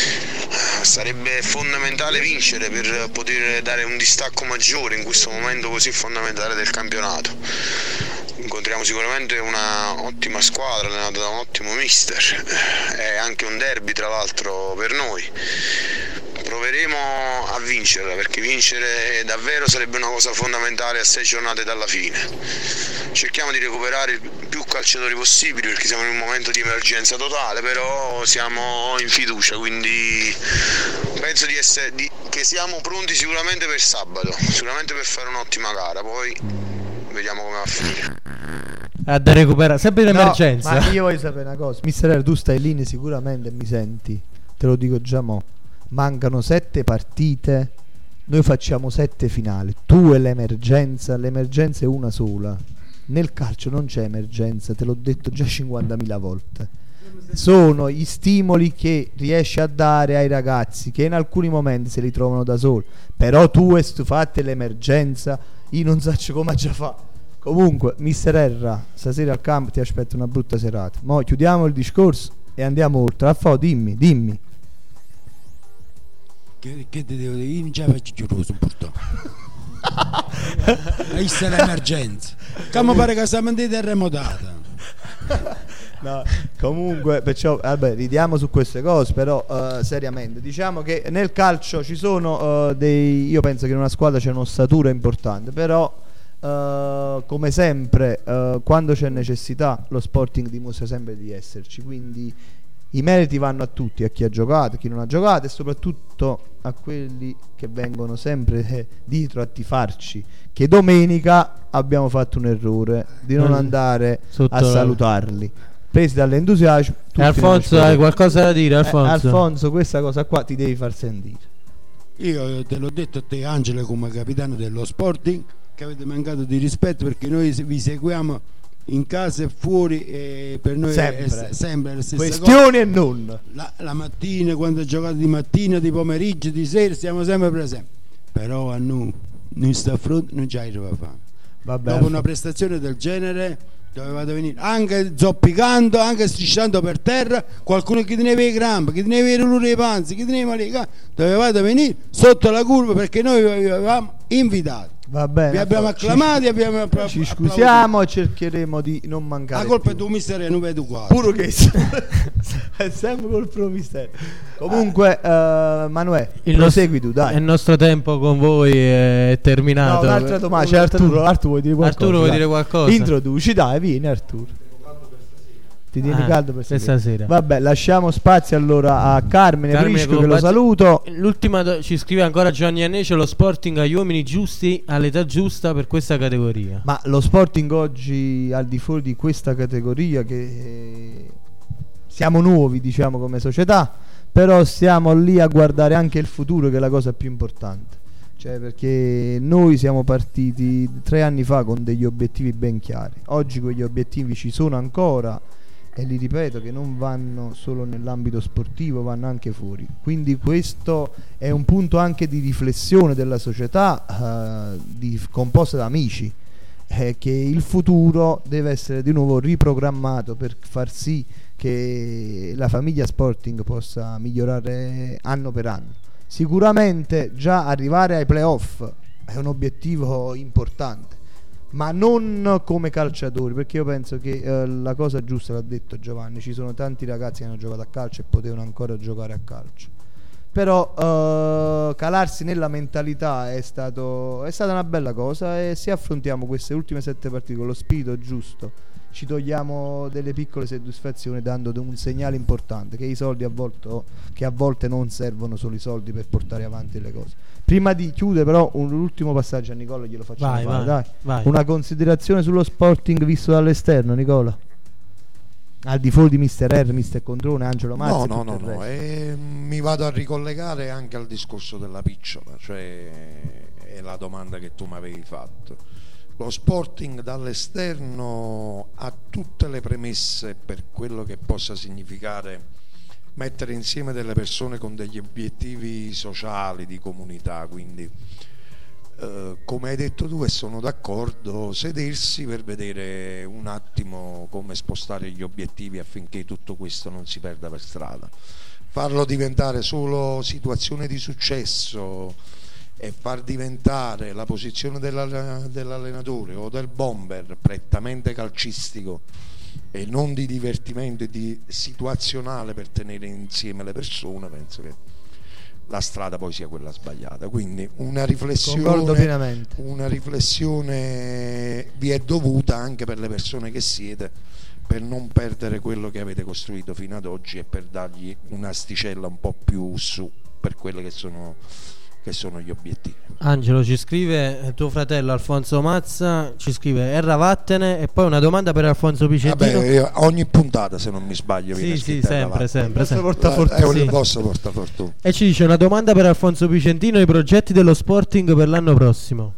H: Sarebbe fondamentale vincere per poter dare un distacco maggiore in questo momento così fondamentale del campionato. Incontriamo sicuramente una ottima squadra allenata da un ottimo mister, è anche un derby tra l'altro per noi. Proveremo a vincerla, perché vincere davvero sarebbe una cosa fondamentale a sei giornate dalla fine. Cerchiamo di recuperare il più calciatori possibili perché siamo in un momento di emergenza totale, però siamo in fiducia, quindi penso di essere, di, che siamo pronti sicuramente per sabato, sicuramente per fare un'ottima gara, poi vediamo come va a finire.
B: Ha da recuperare, sempre in
C: No,
B: emergenza.
C: ma io voglio sapere una cosa, Mister R, tu stai lì sicuramente, mi senti, te lo dico già mo. Mancano sette partite, noi facciamo sette finali, tu e l'emergenza, l'emergenza è una sola. Nel calcio non c'è emergenza, te l'ho detto già cinquantamila volte. Sono gli stimoli che riesci a dare ai ragazzi che in alcuni momenti se li trovano da soli, però tu e stufate l'emergenza, io non so come già fa. Comunque Mister R, stasera al campo ti aspetto una brutta serata. Mo chiudiamo il discorso e andiamo oltre. Raffò, dimmi, dimmi.
F: Che, che ti devo dire? Io già faccio chiuso purtroppo. Questa è l'emergenza. Come pare che siamo in terremotata.
C: No, comunque, perciò vabbè, ridiamo su queste cose, però uh, seriamente diciamo che nel calcio ci sono uh, dei, io penso che in una squadra c'è un'ossatura importante, però uh, come sempre uh, quando c'è necessità lo Sporting dimostra sempre di esserci, quindi i meriti vanno a tutti, a chi ha giocato, a chi non ha giocato e soprattutto a quelli che vengono sempre eh, dietro a tifarci, che domenica abbiamo fatto un errore di non andare
B: Sotto
C: a salutarli, presi dall'entusiasmo.
B: E Alfonso, hai qualcosa da dire, Alfonso?
C: Eh, Alfonso, questa cosa qua ti devi far sentire.
F: Io te l'ho detto a te, Angelo, come capitano dello Sporting, che avete mancato di rispetto perché noi vi seguiamo in casa e fuori, e per noi
C: sempre,
F: è, è sempre la stessa
C: questioni
F: cosa.
C: E non
F: la, la mattina, quando giocate di mattina, di pomeriggio, di sera, siamo sempre presenti, però a noi non sta a fronte, non ci arriva a fare.
C: Vabbè,
F: dopo una prestazione del genere dovevate venire anche zoppicando, anche strisciando per terra, qualcuno che teneva i crampi, che teneva i dolori ai panzi, che teneva le gambe, dovevate venire sotto la curva perché noi vi avevamo invitato.
C: Va bene.
F: Vi abbiamo
C: ci-
F: acclamati, abbiamo appla-
C: Ci
F: applaudito.
C: scusiamo e cercheremo di non mancare.
F: La colpa è
C: più.
F: tu mister non vedo qua.
C: Puro che è sempre col provvistello. Comunque, uh, Manuè,
B: Il
C: prosegui
B: nostro-
C: tu, dai.
B: Il nostro tempo con voi è terminato.
C: No, un'altra domanda. C'è Arturo. Arturo, vuoi dire qualcosa?
B: Arturo, vuoi
C: Dai.
B: dire qualcosa?
C: Introduci, dai, vieni Arturo. Ti tieni
B: Ah,
C: caldo per
B: questa sera.
C: Vabbè, lasciamo spazio allora a Carmine,
B: Carmine
C: Prisco, che lo
B: Colombaci-
C: saluto.
B: L'ultima do- ci scrive ancora Gianni Annece: lo Sporting agli uomini giusti all'età giusta per questa categoria.
C: Ma lo Sporting oggi, al di fuori di questa categoria, che eh, siamo nuovi, diciamo, come società, però stiamo lì a guardare anche il futuro, che è la cosa più importante. Cioè, perché noi siamo partiti tre anni fa con degli obiettivi ben chiari. Oggi quegli obiettivi ci sono ancora, e li ripeto che non vanno solo nell'ambito sportivo, vanno anche fuori. Quindi questo è un punto anche di riflessione della società, eh, di, composta da amici, eh, che il futuro deve essere di nuovo riprogrammato per far sì che la famiglia Sporting possa migliorare anno per anno. Sicuramente già arrivare ai playoff è un obiettivo importante, ma non come calciatori, perché io penso che eh, la cosa giusta l'ha detto Giovanni: ci sono tanti ragazzi che hanno giocato a calcio e potevano ancora giocare a calcio, però eh, calarsi nella mentalità è stato è stata una bella cosa, e se affrontiamo queste ultime sette partite con lo spirito giusto ci togliamo delle piccole soddisfazioni, dando un segnale importante che i soldi a volte, che a volte non servono solo i soldi per portare avanti le cose. Prima di chiudere però un ultimo passaggio a Nicola glielo facciamo
B: Vai,
C: fare,
B: vai,
C: dai.
B: vai.
C: Una considerazione sullo Sporting visto dall'esterno, Nicola, al di fuori di mister R, mister Condrone, Angelo Mazzi
D: No,
C: e
D: no,
C: tutto
D: no,
C: il
D: no.
C: resto.
D: E mi vado a ricollegare anche al discorso della picciola, cioè è la domanda che tu mi avevi fatto. Lo Sporting dall'esterno ha tutte le premesse per quello che possa significare mettere insieme delle persone con degli obiettivi sociali, di comunità, quindi eh, come hai detto tu, e sono d'accordo, sedersi per vedere un attimo come spostare gli obiettivi affinché tutto questo non si perda per strada. Farlo diventare solo situazione di successo e far diventare la posizione della- dell'allenatore o del bomber prettamente calcistico e non di divertimento e di situazionale per tenere insieme le persone, penso che la strada poi sia quella sbagliata. Quindi una
C: Concordo
D: riflessione,
C: pienamente.
D: una riflessione vi è dovuta anche per le persone che siete, per non perdere quello che avete costruito fino ad oggi e per dargli un'asticella un po' più su per quelle che sono che sono gli obiettivi.
B: Angelo ci scrive, eh, tuo fratello Alfonso Mazza ci scrive Erra vattene, e poi una domanda per Alfonso Picentino.
D: Vabbè, io- ogni puntata, se non mi sbaglio, viene
B: Sì, sì,
D: scritta Erra
B: sempre,
D: vattene.
B: sempre,
C: Il
B: sempre.
C: vostro portafortuna.
D: È un
B: Sì.
D: vostro portafortuna.
B: E ci dice una domanda per Alfonso Picentino: i progetti dello Sporting per l'anno prossimo.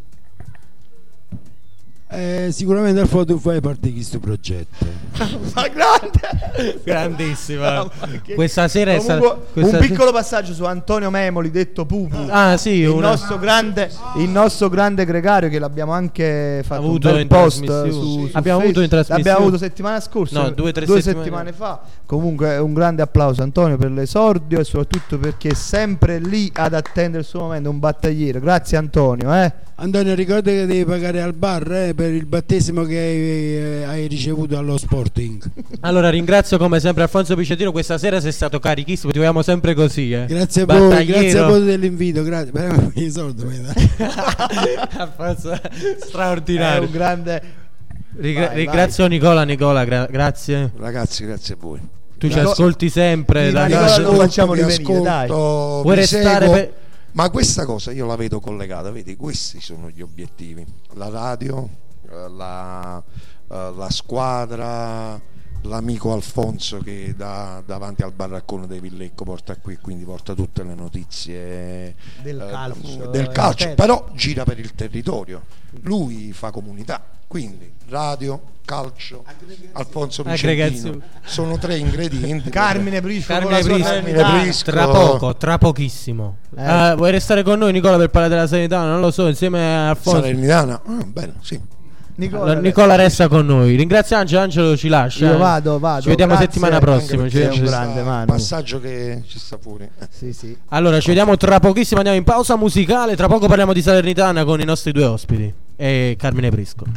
F: Eh, sicuramente al foto fai parte di questo progetto.
C: Ma grande!
B: Grandissima.
C: No, ma che-
B: Questa sera è sta-
C: Comunque,
B: questa
C: un
B: se-
C: piccolo passaggio su Antonio Memoli, detto Pupu.
B: Ah sì,
C: il,
B: una...
C: nostro grande, il nostro grande gregario, che l'abbiamo anche fatto
B: Avuto
C: un bel
B: in
C: post
B: trasmissione.
C: su,
B: Sì.
C: su
B: Abbiamo
C: Facebook.
B: avuto in trasmissione.
C: L'abbiamo avuto settimana scorsa,
B: No, due, tre
C: due
B: settimane.
C: settimane fa. Comunque un grande applauso Antonio per l'esordio, e soprattutto perché è sempre lì ad attendere il suo momento, un battagliere. Grazie Antonio, eh.
F: Antonio, ricorda che devi pagare al bar eh, per il battesimo che hai, eh, hai ricevuto allo Sporting.
B: Allora ringrazio come sempre Alfonso Picentino, questa sera sei stato carichissimo, ti vogliamo sempre così, eh.
F: Grazie a voi,
B: Battagliero.
F: grazie a voi dell'invito, grazie. Beh, i soldi mi dai.
B: Alfonso,
C: È
B: straordinario.
C: un grande.
B: Rigra-
C: Vai,
B: ringrazio Nicola, Nicola, gra- grazie.
D: Ragazzi, grazie a voi.
B: Tu ci
C: Nicola-
B: ascolti sempre.
C: Sì,
B: da-
C: ma
D: Vi
C: Nicola, lo
D: ascolto,
C: facciamo
D: vi
C: rivenire, dai.
D: ascolto,
B: Vuoi
D: vi
B: restare
D: seguo.
B: per-
D: Ma questa cosa io la vedo collegata, vedi, questi sono gli obiettivi: la radio, eh, la, eh, la squadra, l'amico Alfonso che da, davanti al baraccone dei Villecco porta qui, quindi porta tutte le notizie
C: Del
D: eh,
C: calcio,
D: del
C: eh,
D: calcio,
C: certo.
D: però gira per il territorio, lui fa comunità, quindi radio, calcio, Alfonso Picentino,
B: Aggregazione.
D: sono tre ingredienti.
C: Carmine Prisco,
B: Carmine
C: con la sua
B: Prisco.
C: serenità.
D: Prisco.
B: Tra poco, tra pochissimo.
C: Eh.
B: Eh, vuoi restare con noi Nicola per parlare della sanità? Non lo so, insieme a Alfonso.
D: Salernitana, ah, bello, sì.
C: Nicola,
B: allora, Nicola resta con noi. Ringrazio Angelo, Angelo ci lascia.
C: Io vado, vado.
B: Ci vediamo
C: Grazie,
B: settimana prossima. Ci
C: sei
B: vediamo.
C: un grande Manu.
D: passaggio che ci sta pure.
C: Sì, sì.
B: Allora, ci vediamo tra pochissimo. Andiamo in pausa musicale. Tra poco parliamo di Salernitana con i nostri due ospiti e Carmine Prisco.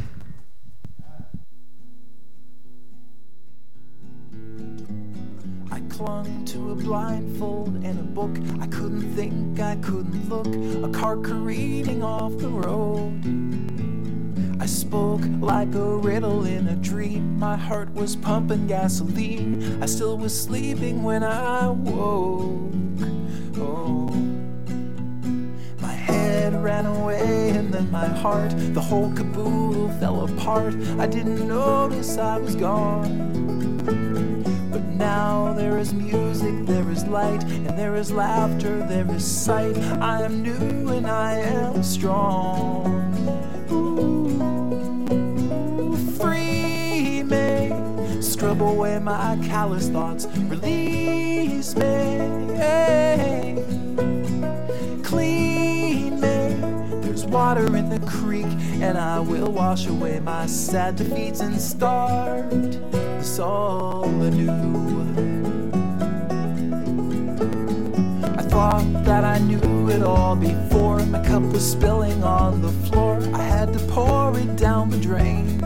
G: I clung to a blindfold and a book. I couldn't think, I couldn't look. A car careening off the road. I spoke like a riddle in a dream. My heart was pumping gasoline. I still was sleeping when I woke. Oh, my head ran away and then my heart, the whole caboodle fell apart. I didn't notice I was gone. But now there is music, there is light, and there is laughter, there is sight. I am new and I am strong. Ooh, free me, scrub away my callous thoughts, release me, hey. Clean me, there's water in the creek, and I will wash away my sad defeats and start this all anew. I thought that I knew it all before. My cup was spilling on the floor. I had to pour it down the drain.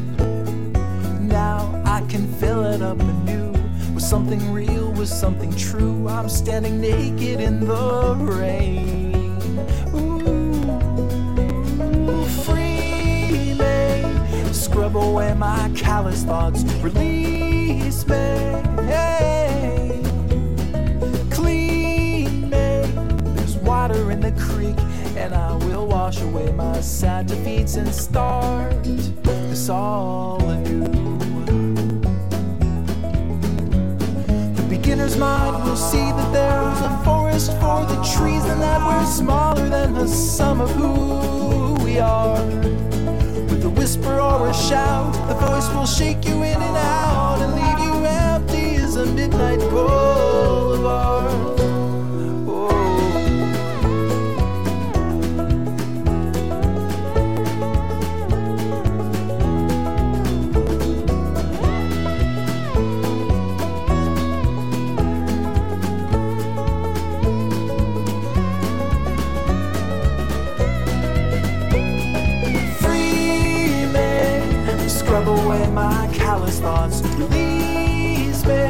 G: Now I can fill it up anew with something real, with something true. I'm standing naked in the rain. Ooh, free me, scrub away my callous thoughts, release me, hey. Clean me, there's water in the creek, and I will wash away my sad defeats and start this all anew. The beginner's mind will see that there's a forest for the trees, and that we're smaller than the sum of who we are. With a whisper or a shout, the voice will shake you in and out and leave you empty as a midnight boulevard. My callous thoughts, release me,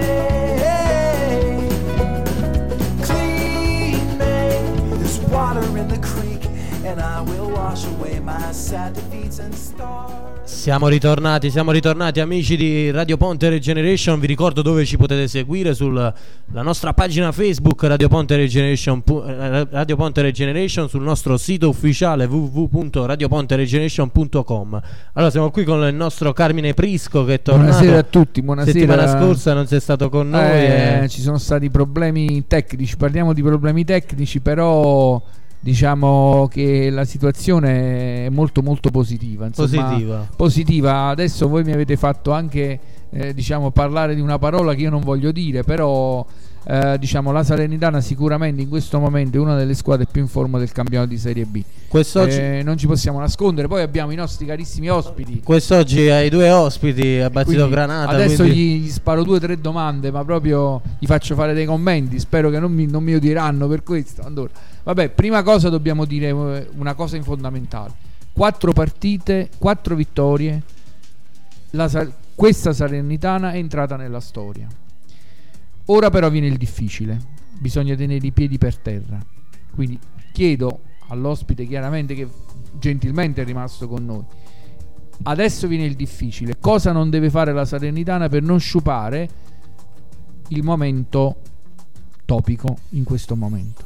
G: clean me. There's water in the creek, and I will wash away my sad defeats and stars.
B: Siamo ritornati, siamo ritornati amici di Radio Ponte Regeneration. Vi ricordo dove ci potete seguire: sulla nostra pagina Facebook Radio Ponte Regeneration, Radio Ponte Regeneration, sul nostro sito ufficiale w w w punto radio ponte regeneration punto com. Allora siamo qui con il nostro Carmine Prisco che è tornato.
I: Buonasera a tutti, buonasera.
B: Settimana scorsa non sei stato con noi.
I: Eh,
B: e...
I: Ci sono stati problemi tecnici, parliamo di problemi tecnici, però diciamo che la situazione è molto molto positiva, insomma,
B: positiva.
I: positiva. Adesso voi mi avete fatto anche eh, diciamo parlare di una parola che io non voglio dire, però eh, diciamo la Salernitana sicuramente in questo momento è una delle squadre più in forma del campionato di Serie B.
B: Quest'oggi
I: eh, non ci possiamo nascondere. Poi abbiamo i nostri carissimi ospiti.
B: Quest'oggi hai due ospiti, a Battito Granata.
I: Adesso
B: quindi...
I: gli, gli sparo due o tre domande, ma proprio gli faccio fare dei commenti. Spero che non mi, non mi odieranno per questo. Allora, vabbè, prima cosa dobbiamo dire una cosa in fondamentale: quattro partite, quattro vittorie. La, questa Salernitana è entrata nella storia. Ora però viene il difficile, bisogna tenere i piedi per terra. Quindi chiedo all'ospite, chiaramente, che gentilmente è rimasto con noi, adesso viene il difficile: cosa non deve fare la Salernitana per non sciupare il momento topico in questo momento?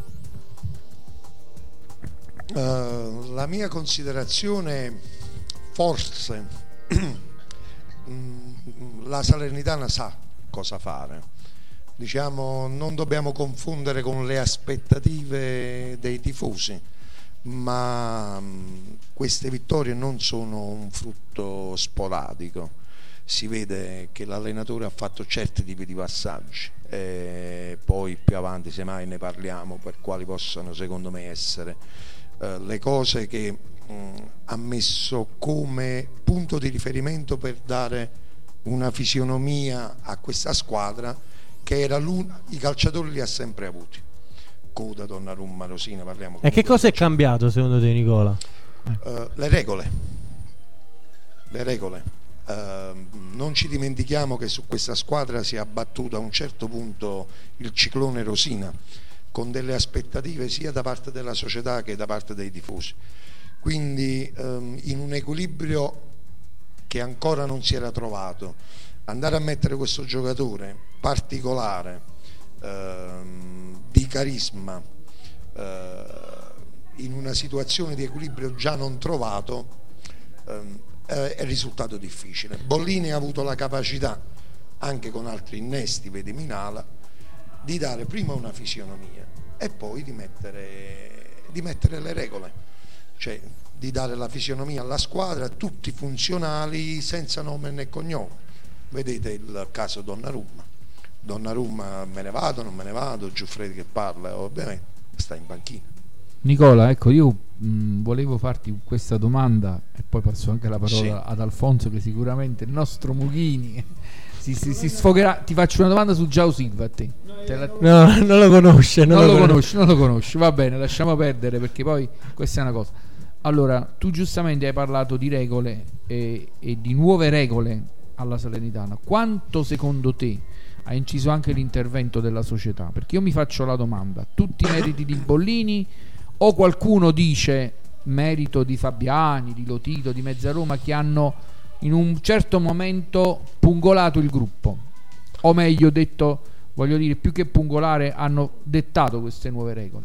D: Uh, la mia considerazione, forse la Salernitana sa cosa fare. Diciamo, non dobbiamo confondere con le aspettative dei tifosi, ma mh, queste vittorie non sono un frutto sporadico. Si vede che l'allenatore ha fatto certi tipi di passaggi, e poi più avanti semmai ne parliamo per quali possano secondo me essere eh, le cose che ha messo come punto di riferimento per dare una fisionomia a questa squadra che era i calciatori li ha sempre avuti. Coda, Donnarumma, Rosina, parliamo.
B: E che cosa è cambiato secondo te, Nicola?
D: Uh, le regole. Le regole. Uh, non ci dimentichiamo che su questa squadra si è abbattuto a un certo punto il ciclone Rosina, con delle aspettative sia da parte della società che da parte dei tifosi. Quindi um, in un equilibrio che ancora non si era trovato, andare a mettere questo giocatore particolare, ehm, di carisma, eh, in una situazione di equilibrio già non trovato, ehm, è, è risultato difficile. Bollini ha avuto la capacità, anche con altri innesti, vedi Minala, di dare prima una fisionomia e poi di mettere, di mettere le regole, cioè di dare la fisionomia alla squadra, tutti funzionali, senza nome né cognome. Vedete il caso Donnarumma. Donnarumma, me ne vado, non me ne vado, Giuffredi che parla, ovviamente sta in panchina.
I: Nicola, ecco, io mh, volevo farti questa domanda e poi passo anche la parola sì. ad Alfonso, che sicuramente il nostro Mughini si, si, si sfogherà. Ti faccio una domanda su João Silva a te. te la...
B: No, non lo conosce, non,
I: non lo,
B: lo
I: conosci, non lo conosci, va bene, lasciamo perdere, perché poi questa è una cosa. Allora, tu giustamente hai parlato di regole e, e di nuove regole alla Salernitana. Quanto secondo te ha inciso anche l'intervento della società? Perché io mi faccio la domanda: tutti i meriti di Bollini o qualcuno dice merito di Fabiani, di Lotito, di Mezzaroma, che hanno in un certo momento pungolato il gruppo? O meglio detto, voglio dire, più che pungolare, hanno dettato queste nuove regole?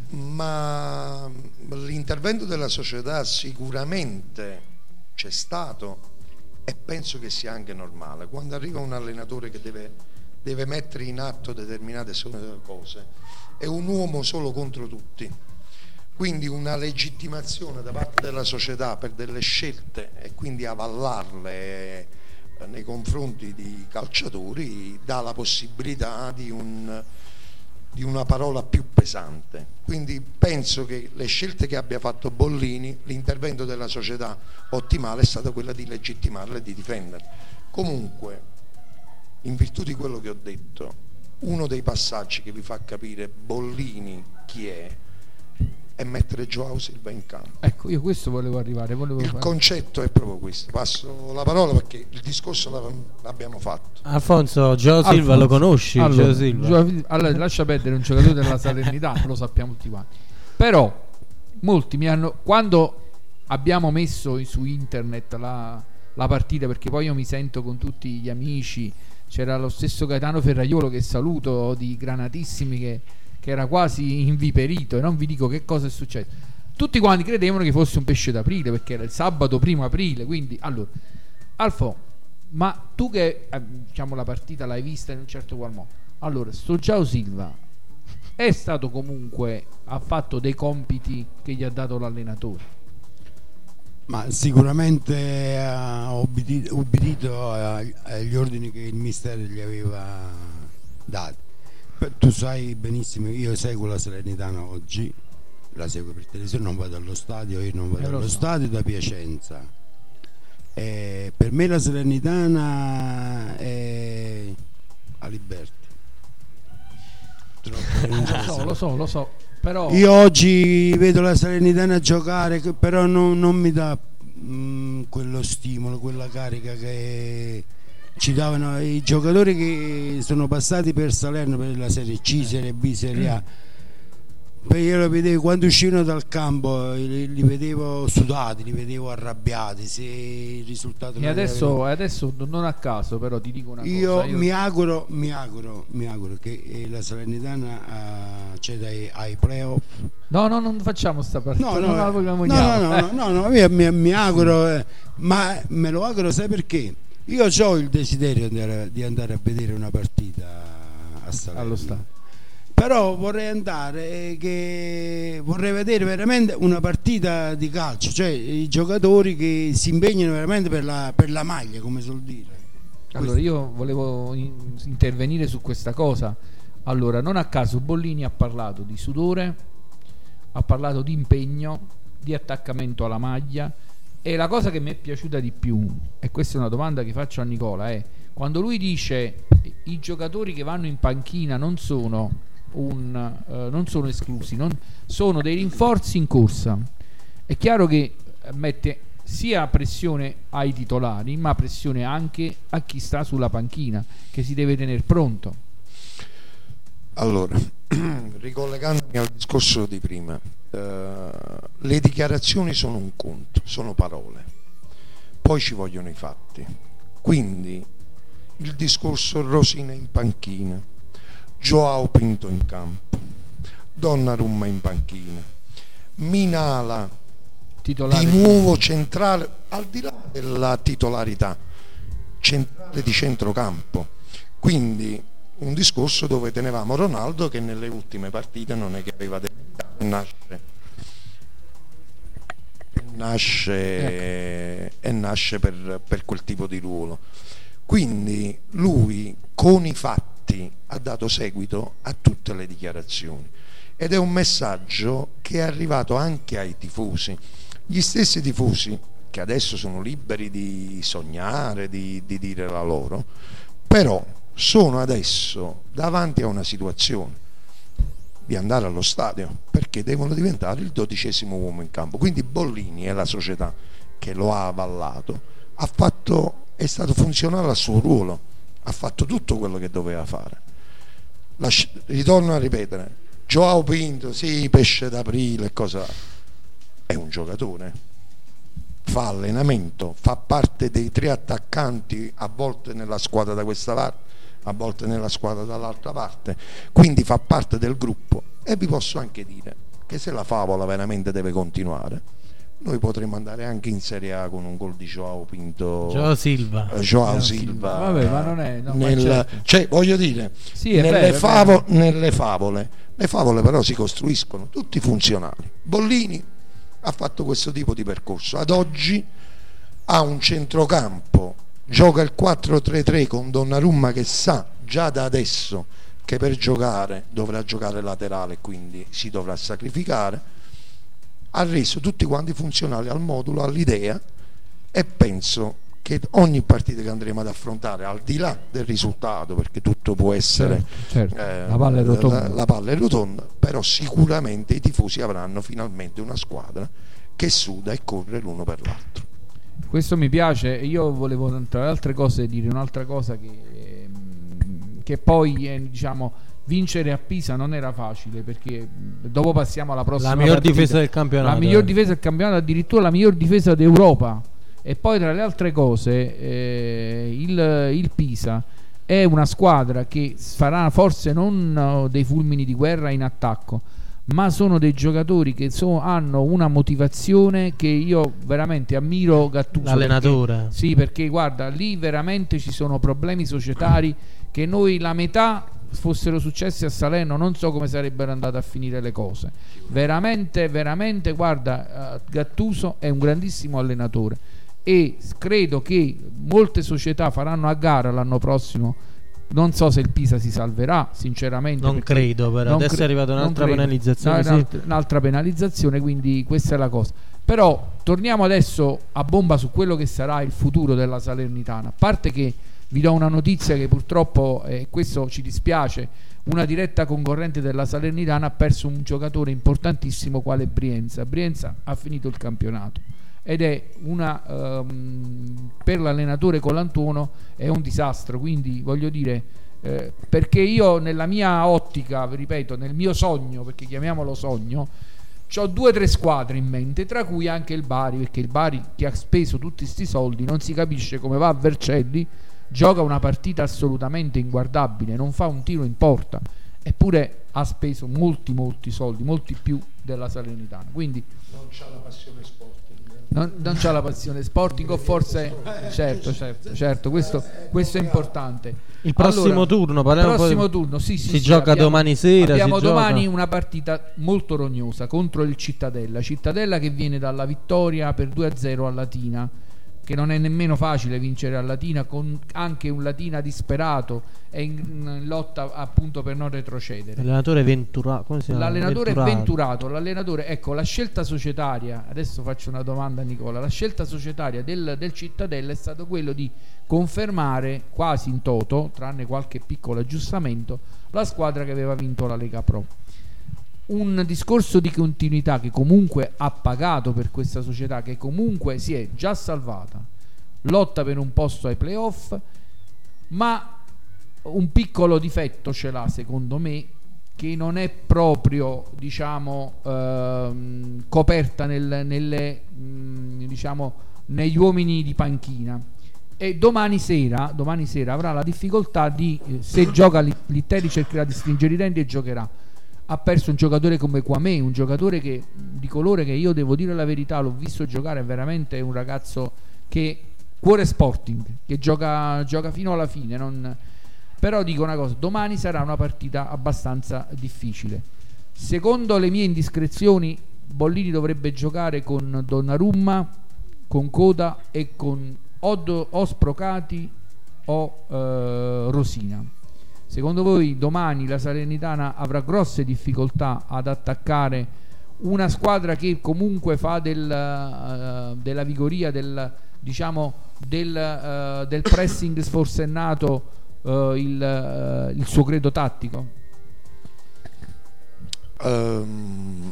D: Ma l'intervento della società sicuramente c'è stato e penso che sia anche normale. Quando arriva un allenatore che deve, deve mettere in atto determinate cose, è un uomo solo contro tutti, quindi una legittimazione da parte della società per delle scelte e quindi avallarle nei confronti di calciatori dà la possibilità di, un, di una parola più pesante. Quindi penso che le scelte che abbia fatto Bollini, l'intervento della società ottimale è stato quello di legittimarle e di difenderle. Comunque, in virtù di quello che ho detto, uno dei passaggi che vi fa capire Bollini chi è è mettere João Silva in campo.
I: Ecco, io questo volevo arrivare. Volevo
D: il
I: fare.
D: concetto è proprio questo. Passo la parola perché il discorso l'abbiamo fatto.
B: Alfonso, João Silva lo conosci?
I: Allora,
B: João Silva.
I: allora, lascia perdere un giocatore della Salernitana, lo sappiamo tutti quanti. Però molti mi hanno, quando abbiamo messo su internet la, la partita, perché poi io mi sento con tutti gli amici, c'era lo stesso Gaetano Ferraiolo, che saluto, di Granatissimi, che che era quasi inviperito, e non vi dico che cosa è successo. Tutti quanti credevano che fosse un pesce d'aprile, perché era il sabato primo aprile. Quindi, allora, Alfo, ma tu che eh, diciamo la partita l'hai vista in un certo qual modo, allora, sto João Silva è stato comunque, ha fatto dei compiti che gli ha dato l'allenatore?
F: Ma sicuramente ha obbedito, obbedito agli ordini che il mister gli aveva dato. Tu sai benissimo, io seguo la Salernitana oggi, la seguo per televisione, non vado allo stadio, io non vado
I: eh,
F: allo
I: so.
F: stadio da Piacenza. E per me la Salernitana è Aliberti.
I: Lo so, lo so, lo so, però
F: io oggi vedo la Salernitana giocare, però non, non mi dà mh, quello stimolo, quella carica che ci davano i giocatori che sono passati per Salerno, per la Serie C, Serie B, Serie A. Poi io lo vedevo quando uscivano dal campo, li, li vedevo sudati, li vedevo arrabbiati. Se il risultato
I: e adesso, adesso non a caso, però ti dico una
F: io
I: cosa. Io
F: mi auguro, mi auguro, mi auguro che la Salernitana acceda ai, ai playoff.
I: No, no, non facciamo sta partita.
F: No, no,
I: non la
F: no,
I: no,
F: no, no, no, io mi, mi auguro, eh, ma me lo auguro, sai perché? Io ho il desiderio di andare, di andare a vedere una partita a Salerno,
I: allo stadio.
F: Però vorrei andare, che vorrei vedere veramente una partita di calcio, cioè i giocatori che si impegnano veramente per la, per la maglia, come suol dire.
I: Allora io volevo in, intervenire su questa cosa. Allora, non a caso Bollini ha parlato di sudore, ha parlato di impegno, di attaccamento alla maglia. E la cosa che mi è piaciuta di più, e questa è una domanda che faccio a Nicola, è quando lui dice i giocatori che vanno in panchina non sono, un, uh, non sono esclusi, non, sono dei rinforzi in corsa. È chiaro che mette sia pressione ai titolari, ma pressione anche a chi sta sulla panchina, che si deve tenere pronto.
D: Allora, ricollegandomi al discorso di prima, eh, le dichiarazioni sono un conto, sono parole, poi ci vogliono i fatti. Quindi il discorso Rosina in panchina, Joao Pinto in campo, Donnarumma in panchina, Minala
I: titolare
D: di nuovo centrale, al di là della titolarità, centrale di centrocampo. Quindi un discorso dove tenevamo Ronaldo, che nelle ultime partite non è che aveva debuttato, nasce nasce ecco. e nasce per, per quel tipo di ruolo. Quindi lui con i fatti ha dato seguito a tutte le dichiarazioni, ed è un messaggio che è arrivato anche ai tifosi, gli stessi tifosi che adesso sono liberi di sognare, di, di dire la loro, però sono adesso davanti a una situazione di andare allo stadio, perché devono diventare il dodicesimo uomo in campo. Quindi Bollini e la società che lo ha avallato ha fatto, è stato funzionale al suo ruolo, ha fatto tutto quello che doveva fare. La, ritorno a ripetere, Joao Pinto, sì, pesce d'aprile, cosa, è un giocatore, fa allenamento, fa parte dei tre attaccanti, a volte nella squadra da questa parte, a volte nella squadra dall'altra parte, quindi fa parte del gruppo. E vi posso anche dire che se la favola veramente deve continuare, noi potremmo andare anche in Serie A con un gol di Joao Pinto,
B: Joao Silva,
D: eh, Joao Silva.
I: Vabbè, ma non è, no,
D: nel,
I: certo.
D: Cioè, voglio dire,
I: sì, è
D: nelle,
I: vero,
D: favo,
I: è vero.
D: nelle favole, le favole però si costruiscono, tutti funzionali. Bollini ha fatto questo tipo di percorso, ad oggi ha un centrocampo, gioca il quattro tre tre con Donnarumma che sa già da adesso che per giocare dovrà giocare laterale, quindi si dovrà sacrificare. Ha reso tutti quanti funzionali al modulo, all'idea, e penso che ogni partita che andremo ad affrontare, al di là del risultato, perché tutto può essere
I: certo, certo.
D: Eh,
I: la palla è rotonda,
D: la, la palla è rotonda, però sicuramente i tifosi avranno finalmente una squadra che suda e corre l'uno per l'altro.
I: Questo mi piace. Io volevo, tra le altre cose, dire un'altra cosa, che, che poi eh, diciamo, vincere a Pisa non era facile, perché dopo passiamo alla prossima
B: la miglior
I: partita.
B: difesa del campionato,
I: la miglior
B: eh.
I: difesa del campionato, addirittura la miglior difesa d'Europa. E poi tra le altre cose eh, il, il Pisa è una squadra che farà forse non dei fulmini di guerra in attacco, ma sono dei giocatori che so, hanno una motivazione che io veramente ammiro. Gattuso,
B: l'allenatore,
I: perché, sì, perché guarda, lì veramente ci sono problemi societari che noi la metà fossero successi a Salerno non so come sarebbero andate a finire le cose. Veramente, veramente, guarda, Gattuso è un grandissimo allenatore e credo che molte società faranno a gara l'anno prossimo. Non so se il Pisa si salverà, sinceramente.
B: Non credo, però adesso
I: cre-
B: è arrivata un'altra penalizzazione.
I: No,
B: sì.
I: un'altra, un'altra penalizzazione, quindi questa è la cosa. Però torniamo adesso a bomba su quello che sarà il futuro della Salernitana. A parte che vi do una notizia che purtroppo, e eh, questo ci dispiace, una diretta concorrente della Salernitana ha perso un giocatore importantissimo quale Brienza. Brienza ha finito il campionato ed è una um, per l'allenatore Colantuono è un disastro. Quindi voglio dire, eh, perché io nella mia ottica, ripeto, nel mio sogno, perché chiamiamolo sogno, c'ho due o tre squadre in mente, tra cui anche il Bari, perché il Bari, che ha speso tutti sti soldi, non si capisce come va a Vercelli, gioca una partita assolutamente inguardabile, non fa un tiro in porta, eppure ha speso molti molti soldi, molti più della Salernitana. Quindi
D: non c'ha la passione sporting,
I: non, non c'ha la passione sporting, o forse certo certo certo questo, questo è importante.
B: Il prossimo
I: allora,
B: turno, parliamo
I: il prossimo
B: un po' di...
I: turno sì, sì,
B: si
I: sì,
B: gioca
I: abbiamo,
B: domani sera,
I: abbiamo
B: si
I: domani
B: gioca...
I: una partita molto rognosa contro il Cittadella Cittadella che viene dalla vittoria per due a zero a Latina. che non è nemmeno facile vincere a Latina, con anche un Latina disperato e in, in lotta appunto per non retrocedere.
B: L'allenatore Ventura, come si chiama?
I: L'allenatore
B: Venturato.
I: è Venturato, l'allenatore, ecco, la scelta societaria, adesso faccio una domanda a Nicola, la scelta societaria del, del Cittadella è stato quello di confermare quasi in toto, tranne qualche piccolo aggiustamento, la squadra che aveva vinto la Lega Pro. Un discorso di continuità che comunque ha pagato per questa società, che comunque si è già salvata, lotta per un posto ai playoff, ma un piccolo difetto ce l'ha secondo me, che non è proprio, diciamo, ehm, coperta nel, nelle, mh, diciamo, negli uomini di panchina. E domani sera, domani sera avrà la difficoltà di, eh, se gioca Litteri cercherà di stringere i denti e giocherà. Ha perso un giocatore come Kwame, un giocatore che, di colore, che io devo dire la verità, l'ho visto giocare, è veramente un ragazzo che cuore Sporting, che gioca, gioca fino alla fine, non... Però dico una cosa, domani sarà una partita abbastanza difficile. Secondo le mie indiscrezioni, Bollini dovrebbe giocare con Donnarumma, con Coda e con o, o Sprocati o eh, Rosina. Secondo voi domani la Salernitana avrà grosse difficoltà ad attaccare una squadra che comunque fa del, uh, della vigoria, del, diciamo, del, uh, del pressing sforsennato uh, il, uh, il suo credo tattico?
D: Um,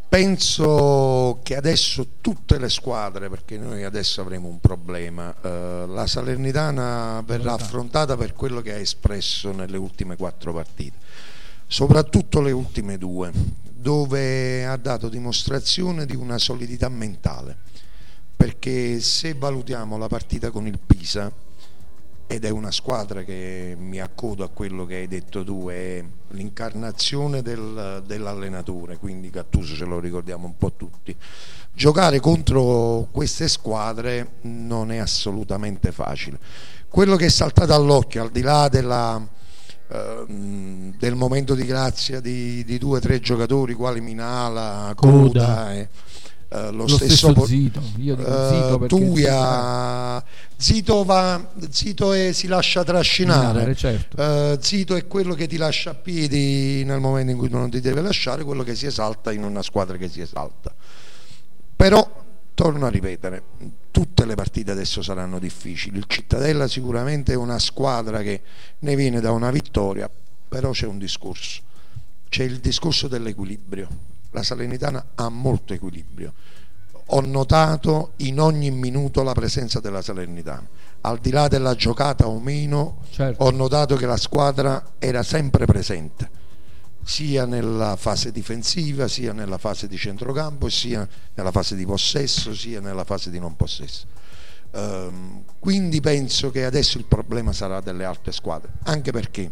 D: penso che adesso tutte le squadre, perché noi adesso avremo un problema, uh, la Salernitana verrà affrontata per quello che ha espresso nelle ultime quattro partite, soprattutto le ultime due, dove ha dato dimostrazione di una solidità mentale, perché se valutiamo la partita con il Pisa, ed è una squadra che, mi accodo a quello che hai detto tu, è l'incarnazione del, dell'allenatore, quindi Gattuso ce lo ricordiamo un po' tutti. Giocare contro queste squadre non è assolutamente facile. Quello che è saltato all'occhio, al di là della, eh, del momento di grazia di, di due o tre giocatori quali Minala, Coda, Coda e Uh, lo, lo stesso,
I: stesso Zito, io dico uh, Zito perché
D: Tuia, Zito, va, Zito è, si lascia trascinare,
I: no, certo.
D: uh, Zito è quello che ti lascia a piedi nel momento in cui tu non ti deve lasciare, quello che si esalta in una squadra che si esalta. Però torno a ripetere, tutte le partite adesso saranno difficili. Il Cittadella sicuramente è una squadra che ne viene da una vittoria, però c'è un discorso, c'è il discorso dell'equilibrio. La Salernitana ha molto equilibrio. Ho notato in ogni minuto la presenza della Salernitana, al di là della giocata o meno, certo. Ho notato che la squadra era sempre presente, sia nella fase difensiva, sia nella fase di centrocampo, sia nella fase di possesso, sia nella fase di non possesso. Um, quindi penso che adesso il problema sarà delle altre squadre, anche perché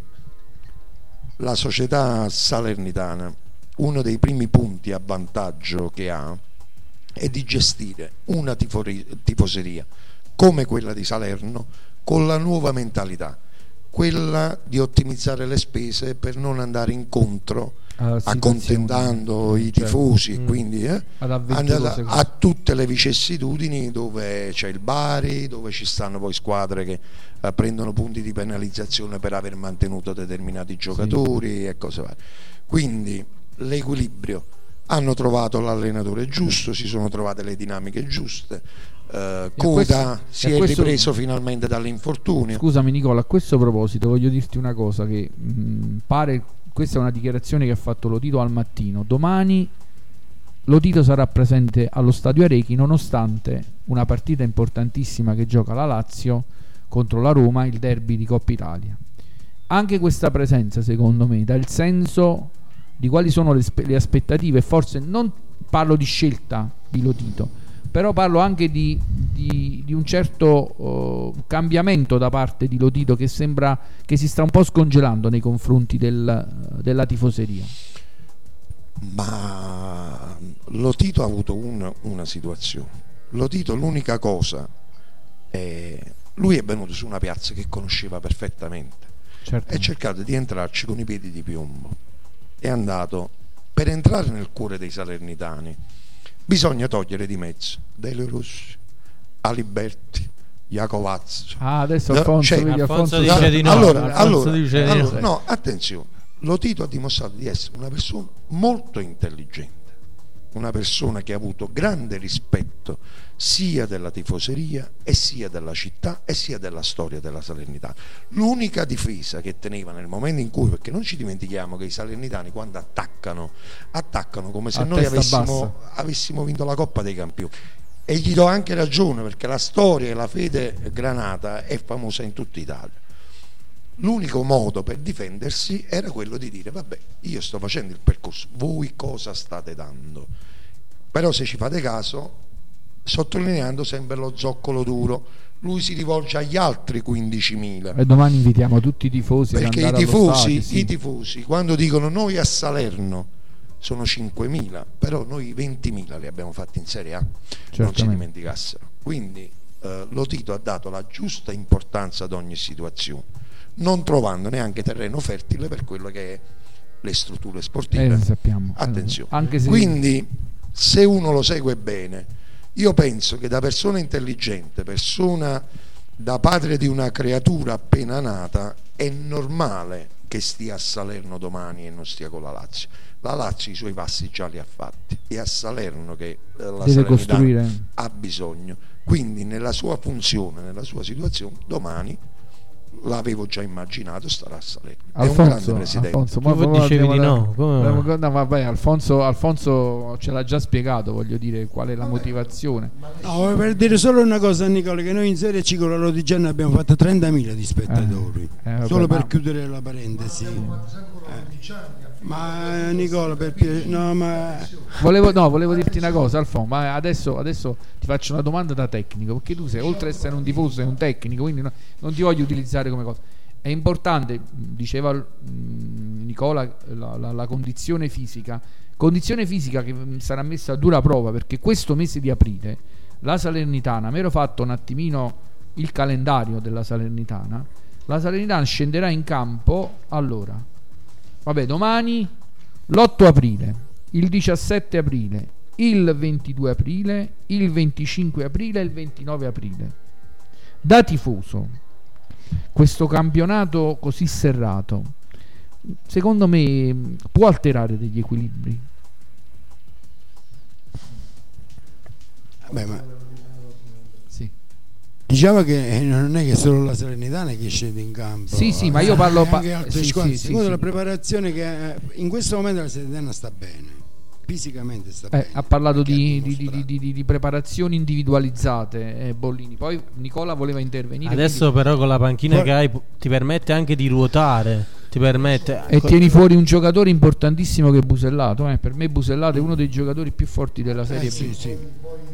D: la società salernitana, uno dei primi punti a vantaggio che ha è di gestire una tifoseria come quella di Salerno con la nuova mentalità, quella di ottimizzare le spese per non andare incontro accontentando i tifosi, certo. E quindi eh, a, a tutte le vicissitudini dove c'è il Bari, dove ci stanno poi squadre che eh, prendono punti di penalizzazione per aver mantenuto determinati giocatori, sì. E cose varie. Quindi l'equilibrio, hanno trovato l'allenatore giusto, si sono trovate le dinamiche giuste, eh, Coda si è questo, ripreso finalmente dall'infortunio.
I: Scusami Nicola, a questo proposito voglio dirti una cosa che mh, pare, questa è una dichiarazione che ha fatto Lotito al mattino. Domani Lotito sarà presente allo Stadio Arechi nonostante una partita importantissima che gioca la Lazio contro la Roma, il derby di Coppa Italia. Anche questa presenza secondo me dà il senso di quali sono le, le aspettative, forse non parlo di scelta di Lotito, però parlo anche di, di, di un certo uh, cambiamento da parte di Lotito che sembra che si sta un po' scongelando nei confronti del, della tifoseria.
D: Ma Lotito ha avuto un, una situazione. Lotito l'unica cosa è, lui è venuto su una piazza che conosceva perfettamente, certo. E ha cercato di entrarci con i piedi di piombo. È andato, per entrare nel cuore dei salernitani bisogna togliere di mezzo Delio Rossi, Aliberti, Iacovazzo.
I: Ah, adesso Alfonso,
D: Cioè,
I: vedi,
B: Alfonso
I: Alfonso
B: dice di no.
D: allora,
B: Alfonso
D: allora,
B: dice di no.
D: allora, no, attenzione, lo Tito ha dimostrato di essere una persona molto intelligente, una persona che ha avuto grande rispetto sia della tifoseria e sia della città e sia della storia della Salernitana. L'unica difesa che teneva nel momento in cui, perché non ci dimentichiamo che i salernitani quando attaccano attaccano come se
I: A
D: noi
I: testa
D: avessimo, avessimo vinto la Coppa dei Campioni, e gli do anche ragione, perché la storia e la fede granata è famosa in tutta Italia. L'unico modo per difendersi era quello di dire: vabbè, io sto facendo il percorso, voi cosa state dando? Però se ci fate caso, sottolineando sempre lo zoccolo duro, lui si rivolge agli altri quindicimila.
I: E domani invitiamo tutti i tifosi ad
D: Perché i
I: andare allo
D: tifosi,
I: stadio, sì.
D: i tifosi quando dicono noi a Salerno sono cinquemila, però noi ventimila li abbiamo fatti in Serie A, non si
I: Certamente.
D: dimenticassero. Quindi eh, lo Tito ha dato la giusta importanza ad ogni situazione, non trovando neanche terreno fertile per quello che è le strutture sportive.
I: Eh, sappiamo.
D: Attenzione.
I: Anche se...
D: Quindi se uno lo segue bene, io penso che da persona intelligente, persona da padre di una creatura appena nata, è normale che stia a Salerno domani e non stia con la Lazio. La Lazio i suoi passi già li ha fatti, è a Salerno che eh, la
I: Deve
D: Salernitana
I: costruire.
D: ha bisogno. Quindi nella sua funzione, nella sua situazione, domani l'avevo già immaginato, starà a Salerno. È un grande
I: Alfonso,
D: presidente.
I: Alfonso,
B: Tu
I: ma- ma-
B: dicevi di
I: abbiamo-
B: no, come-
I: abbiamo- no, vabbè, Alfonso, Alfonso ce l'ha già spiegato, voglio dire, qual è la motivazione.
F: No, per dire solo una cosa a Nicola, che noi in Serie C con la Lodigiana abbiamo fatto trentamila di spettatori,
I: Eh, eh, vabbè,
F: solo per
I: ma-
F: chiudere la parentesi. Eh. Ma Nicola, per piacere, no, ma
I: Volevo, no, volevo dirti una cosa, Alfonso, ma adesso, adesso ti faccio una domanda da tecnico, perché tu sei, oltre ad essere un tifoso, sei un tecnico, quindi no- non ti voglio utilizzare come cosa. È importante, diceva mh, Nicola, la, la- la condizione fisica, condizione fisica che mh, sarà messa a dura prova, perché questo mese di aprile la Salernitana, mi ero fatto un attimino il calendario della Salernitana, la Salernitana scenderà in campo, allora, vabbè, domani l'otto aprile, il diciassette aprile, il ventidue aprile, il venticinque aprile e il ventinove aprile. Da tifoso, questo campionato così serrato, secondo me, può alterare degli equilibri.
F: vabbè, ma
I: Sì,
F: diciamo che non è che solo la Salernitana che scende in campo.
I: sì, sì, ma io parlo... pa-
F: anche altre
I: sì,
F: squadre.
I: sì, sì,
F: Secondo
I: sì.
F: la preparazione che eh, in questo momento la Salernitana sta bene, fisicamente sta
I: Eh,
F: bene.
I: ha parlato
F: perché
I: di,
F: ha
I: di- di-
F: dimostrato.
I: di- di- di preparazioni individualizzate, eh, Bollini. Poi Nicola voleva intervenire.
B: Adesso però con la panchina
F: Poi-
B: che hai pu- ti permette anche di ruotare, ti permette...
I: quindi- e tieni fuori un giocatore importantissimo che è Busellato. eh. Per me Busellato è uno dei giocatori più forti della Serie
F: Eh,
I: B.
F: sì, sì.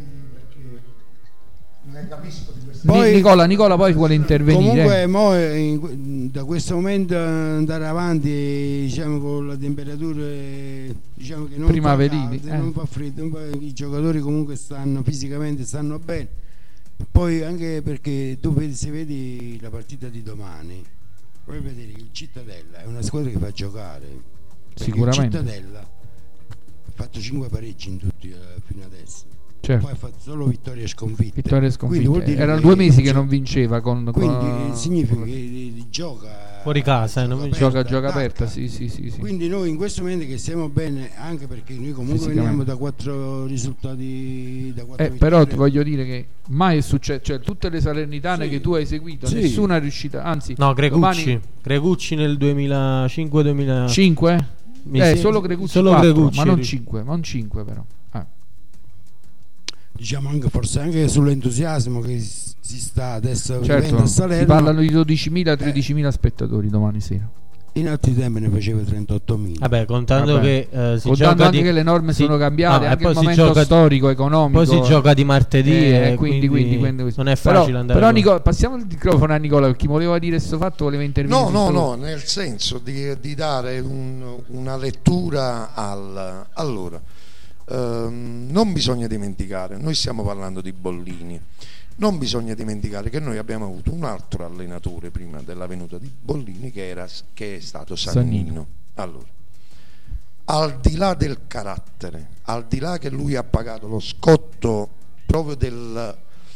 I: Ni- Nicola, Nicola poi vuole intervenire.
F: Comunque mo, eh, in- da questo momento eh, andare avanti, diciamo, con la temperatura, eh, diciamo che non
I: Primaverili,
F: fa caldo,
I: eh.
F: non fa freddo, non fa- i giocatori comunque stanno fisicamente stanno bene. Poi anche perché tu vedi, se vedi la partita di domani, puoi vedere che il Cittadella è una squadra che fa giocare. Perché
I: Sicuramente.
F: il Cittadella ha fatto cinque pareggi in tutti eh, fino adesso.
I: Certo.
F: Poi ha fatto solo vittorie e sconfitte.
I: Vittorie e
F: Quindi vuol
I: sconfitte.
F: dire
I: Erano
F: che-
I: due mesi che non vinceva con,
F: Quindi
I: con-
F: significa che gioca
B: Fuori casa, eh, non vince.
I: gioca, gioca
F: attacca.
I: aperta. Sì, sì, sì, sì.
F: Quindi noi in questo momento che stiamo bene, anche perché noi comunque
I: Fisicamente.
F: veniamo da quattro risultati, da quattro
I: Eh, però ti
F: vittorie.
I: voglio dire che mai è successo, cioè tutte le Salernitane
F: Sì.
I: che tu hai seguito,
F: Sì.
I: nessuna è riuscita, anzi,
B: No, Gregucci.
I: domani-
B: Gregucci nel duemilacinque duemila...
I: cinque?
B: Mi
I: Eh,
B: sem-
I: solo Gregucci
B: solo
I: quattro,
B: Gregucci
I: ma non
B: eri-
I: cinque, ma non cinque però. Eh.
F: Diciamo anche forse anche sull'entusiasmo che si si sta adesso vivendo
I: Certo,
F: a
I: si
F: Salerno.
I: parlano di dodicimila tredicimila spettatori domani sera.
F: In altri tempi ne faceva trentottomila.
B: Vabbè, contando
I: Vabbè.
B: che eh, si
I: Contando
B: gioca
I: anche
B: di...
I: che le norme
B: si-
I: sono cambiate,
B: no, e
I: anche
B: poi
I: il
B: si
I: momento
B: gioca-
I: storico, economico.
B: Poi si gioca di martedì
I: Eh,
B: e
I: quindi, quindi, quindi questo.
B: non è
I: Però-
B: facile andare
I: Però
B: con-
I: Nicola, passiamo il microfono a Nicola, chi voleva dire questo fatto voleva intervenire.
D: No, no,
I: su-
D: no, nel senso di, di dare un- una lettura al... Allora, ehm, non bisogna dimenticare, noi stiamo parlando di Bollini, non bisogna dimenticare che noi abbiamo avuto un altro allenatore prima della venuta di Bollini che, era, che è stato Sannino.
I: Sannino.
D: Allora, al di là del carattere, al di là che lui ha pagato lo scotto proprio del,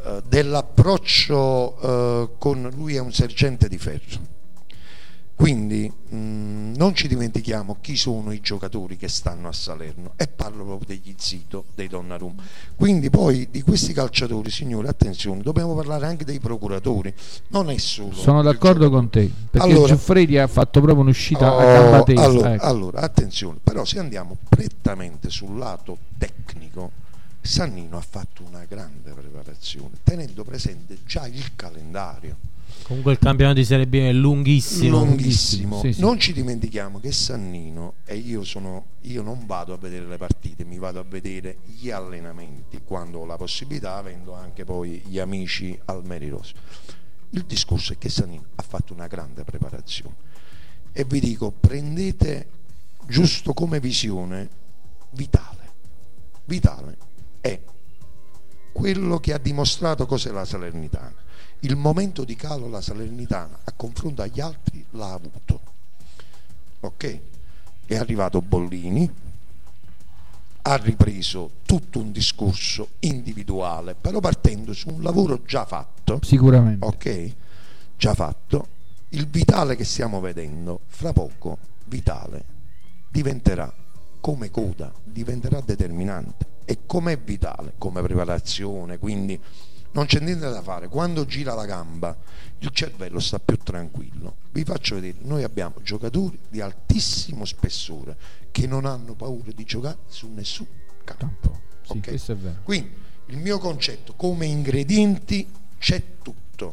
D: eh, dell'approccio, eh, con lui è un sergente di ferro. Quindi mh, non ci dimentichiamo chi sono i giocatori che stanno a Salerno, e parlo proprio degli Zito, dei Donnarumma. Quindi poi di questi calciatori, signori, attenzione, dobbiamo parlare anche dei procuratori, non è solo.
I: Sono d'accordo con te, perché
D: allora,
I: Giuffredi ha fatto proprio un'uscita
D: oh,
I: a gamba tesa.
D: Allora,
I: ecco.
D: allora, attenzione, però se andiamo prettamente sul lato tecnico, Sannino ha fatto una grande preparazione, tenendo presente già il calendario.
B: Comunque il campionato di Serie B è lunghissimo.
D: Lunghissimo.
I: Sì, sì.
D: Non ci dimentichiamo che Sannino, e io sono io non vado a vedere le partite, mi vado a vedere gli allenamenti quando ho la possibilità, avendo anche poi gli amici al Meri Rosso. Il discorso è che Sannino ha fatto una grande preparazione, e vi dico, prendete giusto come visione Vitale. Vitale è quello che ha dimostrato cos'è la Salernitana. Il momento di calo la Salernitana a confronto agli altri l'ha avuto, ok? È arrivato Bollini, ha ripreso tutto un discorso individuale, però partendo su un lavoro già fatto,
I: sicuramente,
D: ok? Già fatto. Il Vitale che stiamo vedendo fra poco, Vitale diventerà come coda, diventerà determinante. E com'è Vitale? Come preparazione, quindi non c'è niente da fare. Quando gira la gamba il cervello sta più tranquillo. Vi faccio vedere, noi abbiamo giocatori di altissimo spessore che non hanno paura di giocare su nessun campo,
I: campo. Sì,
D: okay?
I: questo è vero.
D: Quindi il mio concetto, come ingredienti c'è tutto.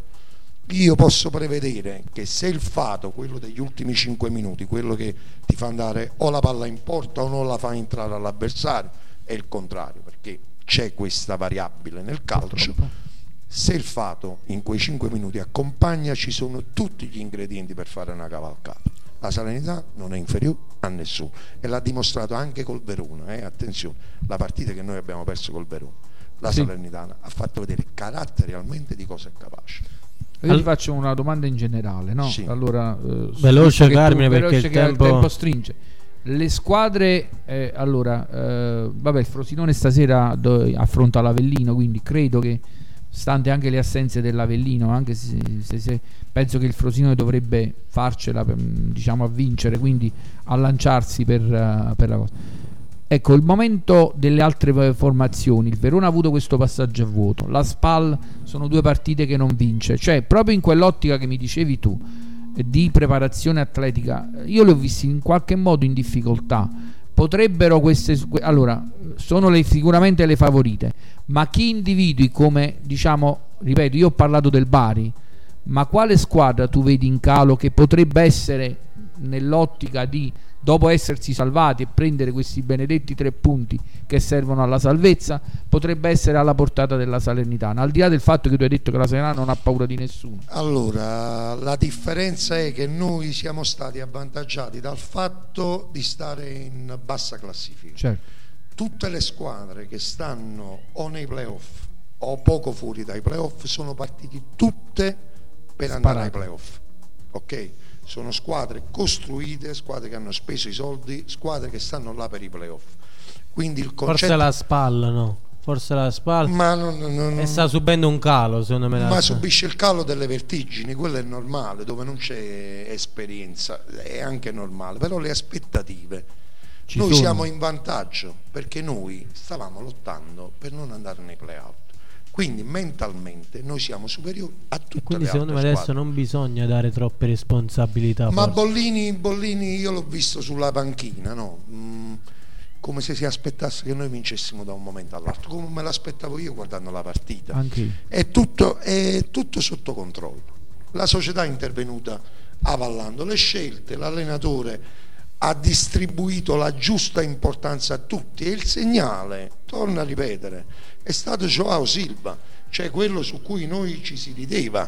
D: Io posso prevedere che se il fato, quello degli ultimi cinque minuti, quello che ti fa andare o la palla in porta o non la fa entrare all'avversario, è il contrario, perché c'è questa variabile nel calcio.
I: Purtroppo.
D: Se il fato in quei cinque minuti accompagna, ci sono tutti gli ingredienti per fare una cavalcata. La Salernitana non è inferiore a nessuno, e l'ha dimostrato anche col Verona, eh? Attenzione, la partita che noi abbiamo perso col Verona, la
I: Sì.
D: Salernitana ha fatto vedere caratterialmente di cosa è capace.
I: Io ti faccio una domanda in generale, no?
D: Sì.
I: Allora, eh,
B: Veloce,
I: che tu-
B: Carmine, perché
I: veloce
B: il
I: che
B: tempo-
I: stringe. Le squadre, eh, allora, eh, vabbè, il Frosinone stasera do- affronta l'Avellino, quindi credo che, stante anche le assenze dell'Avellino, anche se, se- se penso che il Frosinone dovrebbe farcela, per, diciamo, a vincere, quindi a lanciarsi per, eh, per la cosa. Ecco, il momento delle altre formazioni, il Verona ha avuto questo passaggio a vuoto, la Spal sono due partite che non vince, cioè proprio in quell'ottica che mi dicevi tu di preparazione atletica, io li ho visti in qualche modo in difficoltà. Potrebbero queste, allora, sono le, sicuramente le favorite, ma chi individui come, diciamo, ripeto, io ho parlato del Bari, ma quale squadra tu vedi in calo che potrebbe essere nell'ottica di, dopo essersi salvati e prendere questi benedetti tre punti che servono alla salvezza, potrebbe essere alla portata della Salernitana, al di là del fatto che tu hai detto che la Salernitana non ha paura di nessuno?
D: Allora, la differenza è che noi siamo stati avvantaggiati dal fatto di stare in bassa classifica.
I: Certo.
D: Tutte le squadre che stanno o nei playoff o poco fuori dai playoff sono partite tutte per andare ai playoff, ok? Sono squadre costruite, squadre che hanno speso i soldi, squadre che stanno là per i playoff. Quindi il concetto...
B: Forse la spalla, no? Forse la spalla.
D: Ma non, non, non...
B: E sta subendo un calo, secondo me.
D: Ma subisce il calo delle vertigini, quello è normale, dove non c'è esperienza, è anche normale, però le aspettative,
I: Ci
D: noi
I: sono.
D: siamo in vantaggio perché noi stavamo lottando per non andare nei play-out. Quindi mentalmente noi siamo superiori a tutte
B: Quindi
D: le
B: secondo me
D: altre
B: adesso
D: squadre.
B: non bisogna dare troppe responsabilità.
D: Ma
B: forse.
D: Bollini, Bollini io l'ho visto sulla panchina, no? Mm, come se si aspettasse che noi vincessimo da un momento all'altro, come me l'aspettavo io guardando la partita.
I: Anche io.
D: È tutto, è tutto sotto controllo. La società è intervenuta avallando le scelte, l'allenatore ha distribuito la giusta importanza a tutti, e il segnale, torno a ripetere, è stato Joao Silva, cioè quello su cui noi ci si rideva.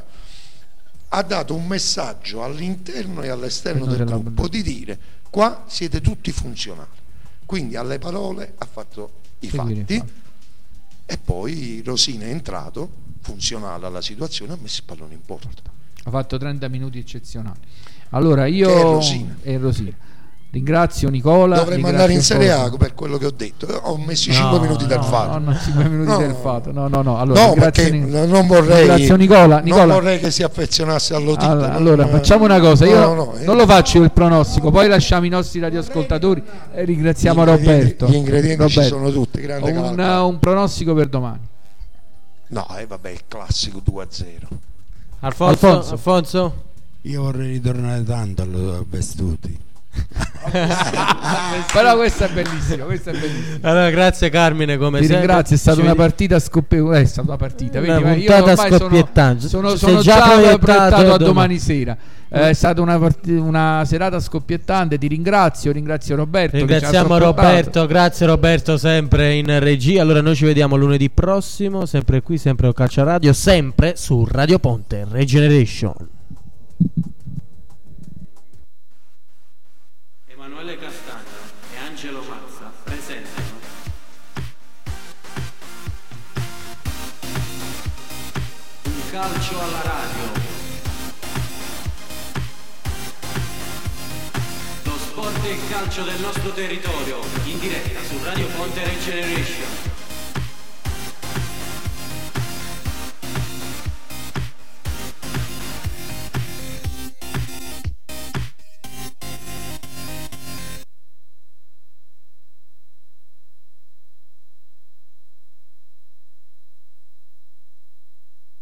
D: Ha dato un messaggio all'interno e all'esterno del gruppo di dire: qua siete tutti funzionali. Quindi alle parole ha fatto i fatti, e poi Rosina è entrato funzionale alla situazione, ha messo il pallone in porta,
I: ha fatto trenta minuti eccezionali. Allora io
D: Che è Rosina.
I: è Rosina. Ringrazio Nicola.
D: Dovremmo
I: ringrazio
D: andare in Serie A
I: Forza.
D: per quello che ho detto. Ho messo i
I: No,
D: cinque minuti del
I: no,
D: fatto.
I: No, no, cinque minuti
D: No,
I: del
D: no.
I: fatto. No, no, no. Allora,
D: No, perché
I: ringrazio,
D: non vorrei,
I: ringrazio Nicola. Nicola.
D: non vorrei che si affezionasse allo titolo.
I: Allora, allora, facciamo una cosa, io
D: No, no, eh.
I: non lo faccio il pronostico, poi lasciamo i nostri radioascoltatori e ringraziamo
D: Gli ingredienti-
I: Roberto.
D: gli ingredienti ci
I: Roberto.
D: sono tutti, grande
I: un,
D: Calca.
I: un pronostico per domani.
D: No, e eh, vabbè, il classico due a zero.
B: Alfonso,
I: Alfonso.
B: Alfonso?
F: Io vorrei ritornare tanto a Vestuti.
I: Però questo è bellissimo, questo è bellissimo.
B: Allora, grazie Carmine, come
I: Ti
B: sempre.
I: ringrazio, è stata
B: Ci
I: una
B: vedi-
I: partita scoppiettante. È stata una partita,
B: Una
I: vedi, ma io
B: puntata
I: ormai sono,
B: scoppiettante.
I: sono,
B: Sei
I: sono
B: già
I: già
B: proiettato
I: proiettato a
B: domani.
I: domani sera. Eh, È stata una, part- una serata scoppiettante. Ti ringrazio, ringrazio Roberto. che ci ha
B: Ringraziamo
I: sopportato.
B: Roberto, grazie Roberto, sempre in regia. Allora noi ci vediamo lunedì prossimo, sempre qui, sempre con Calcio Radio, sempre su Radio Ponte Regeneration.
A: Emanuele Castagna e Angelo Mazza presentano Un calcio alla radio. Lo sport e il calcio del nostro territorio, in diretta su Radio Ponte Regeneration.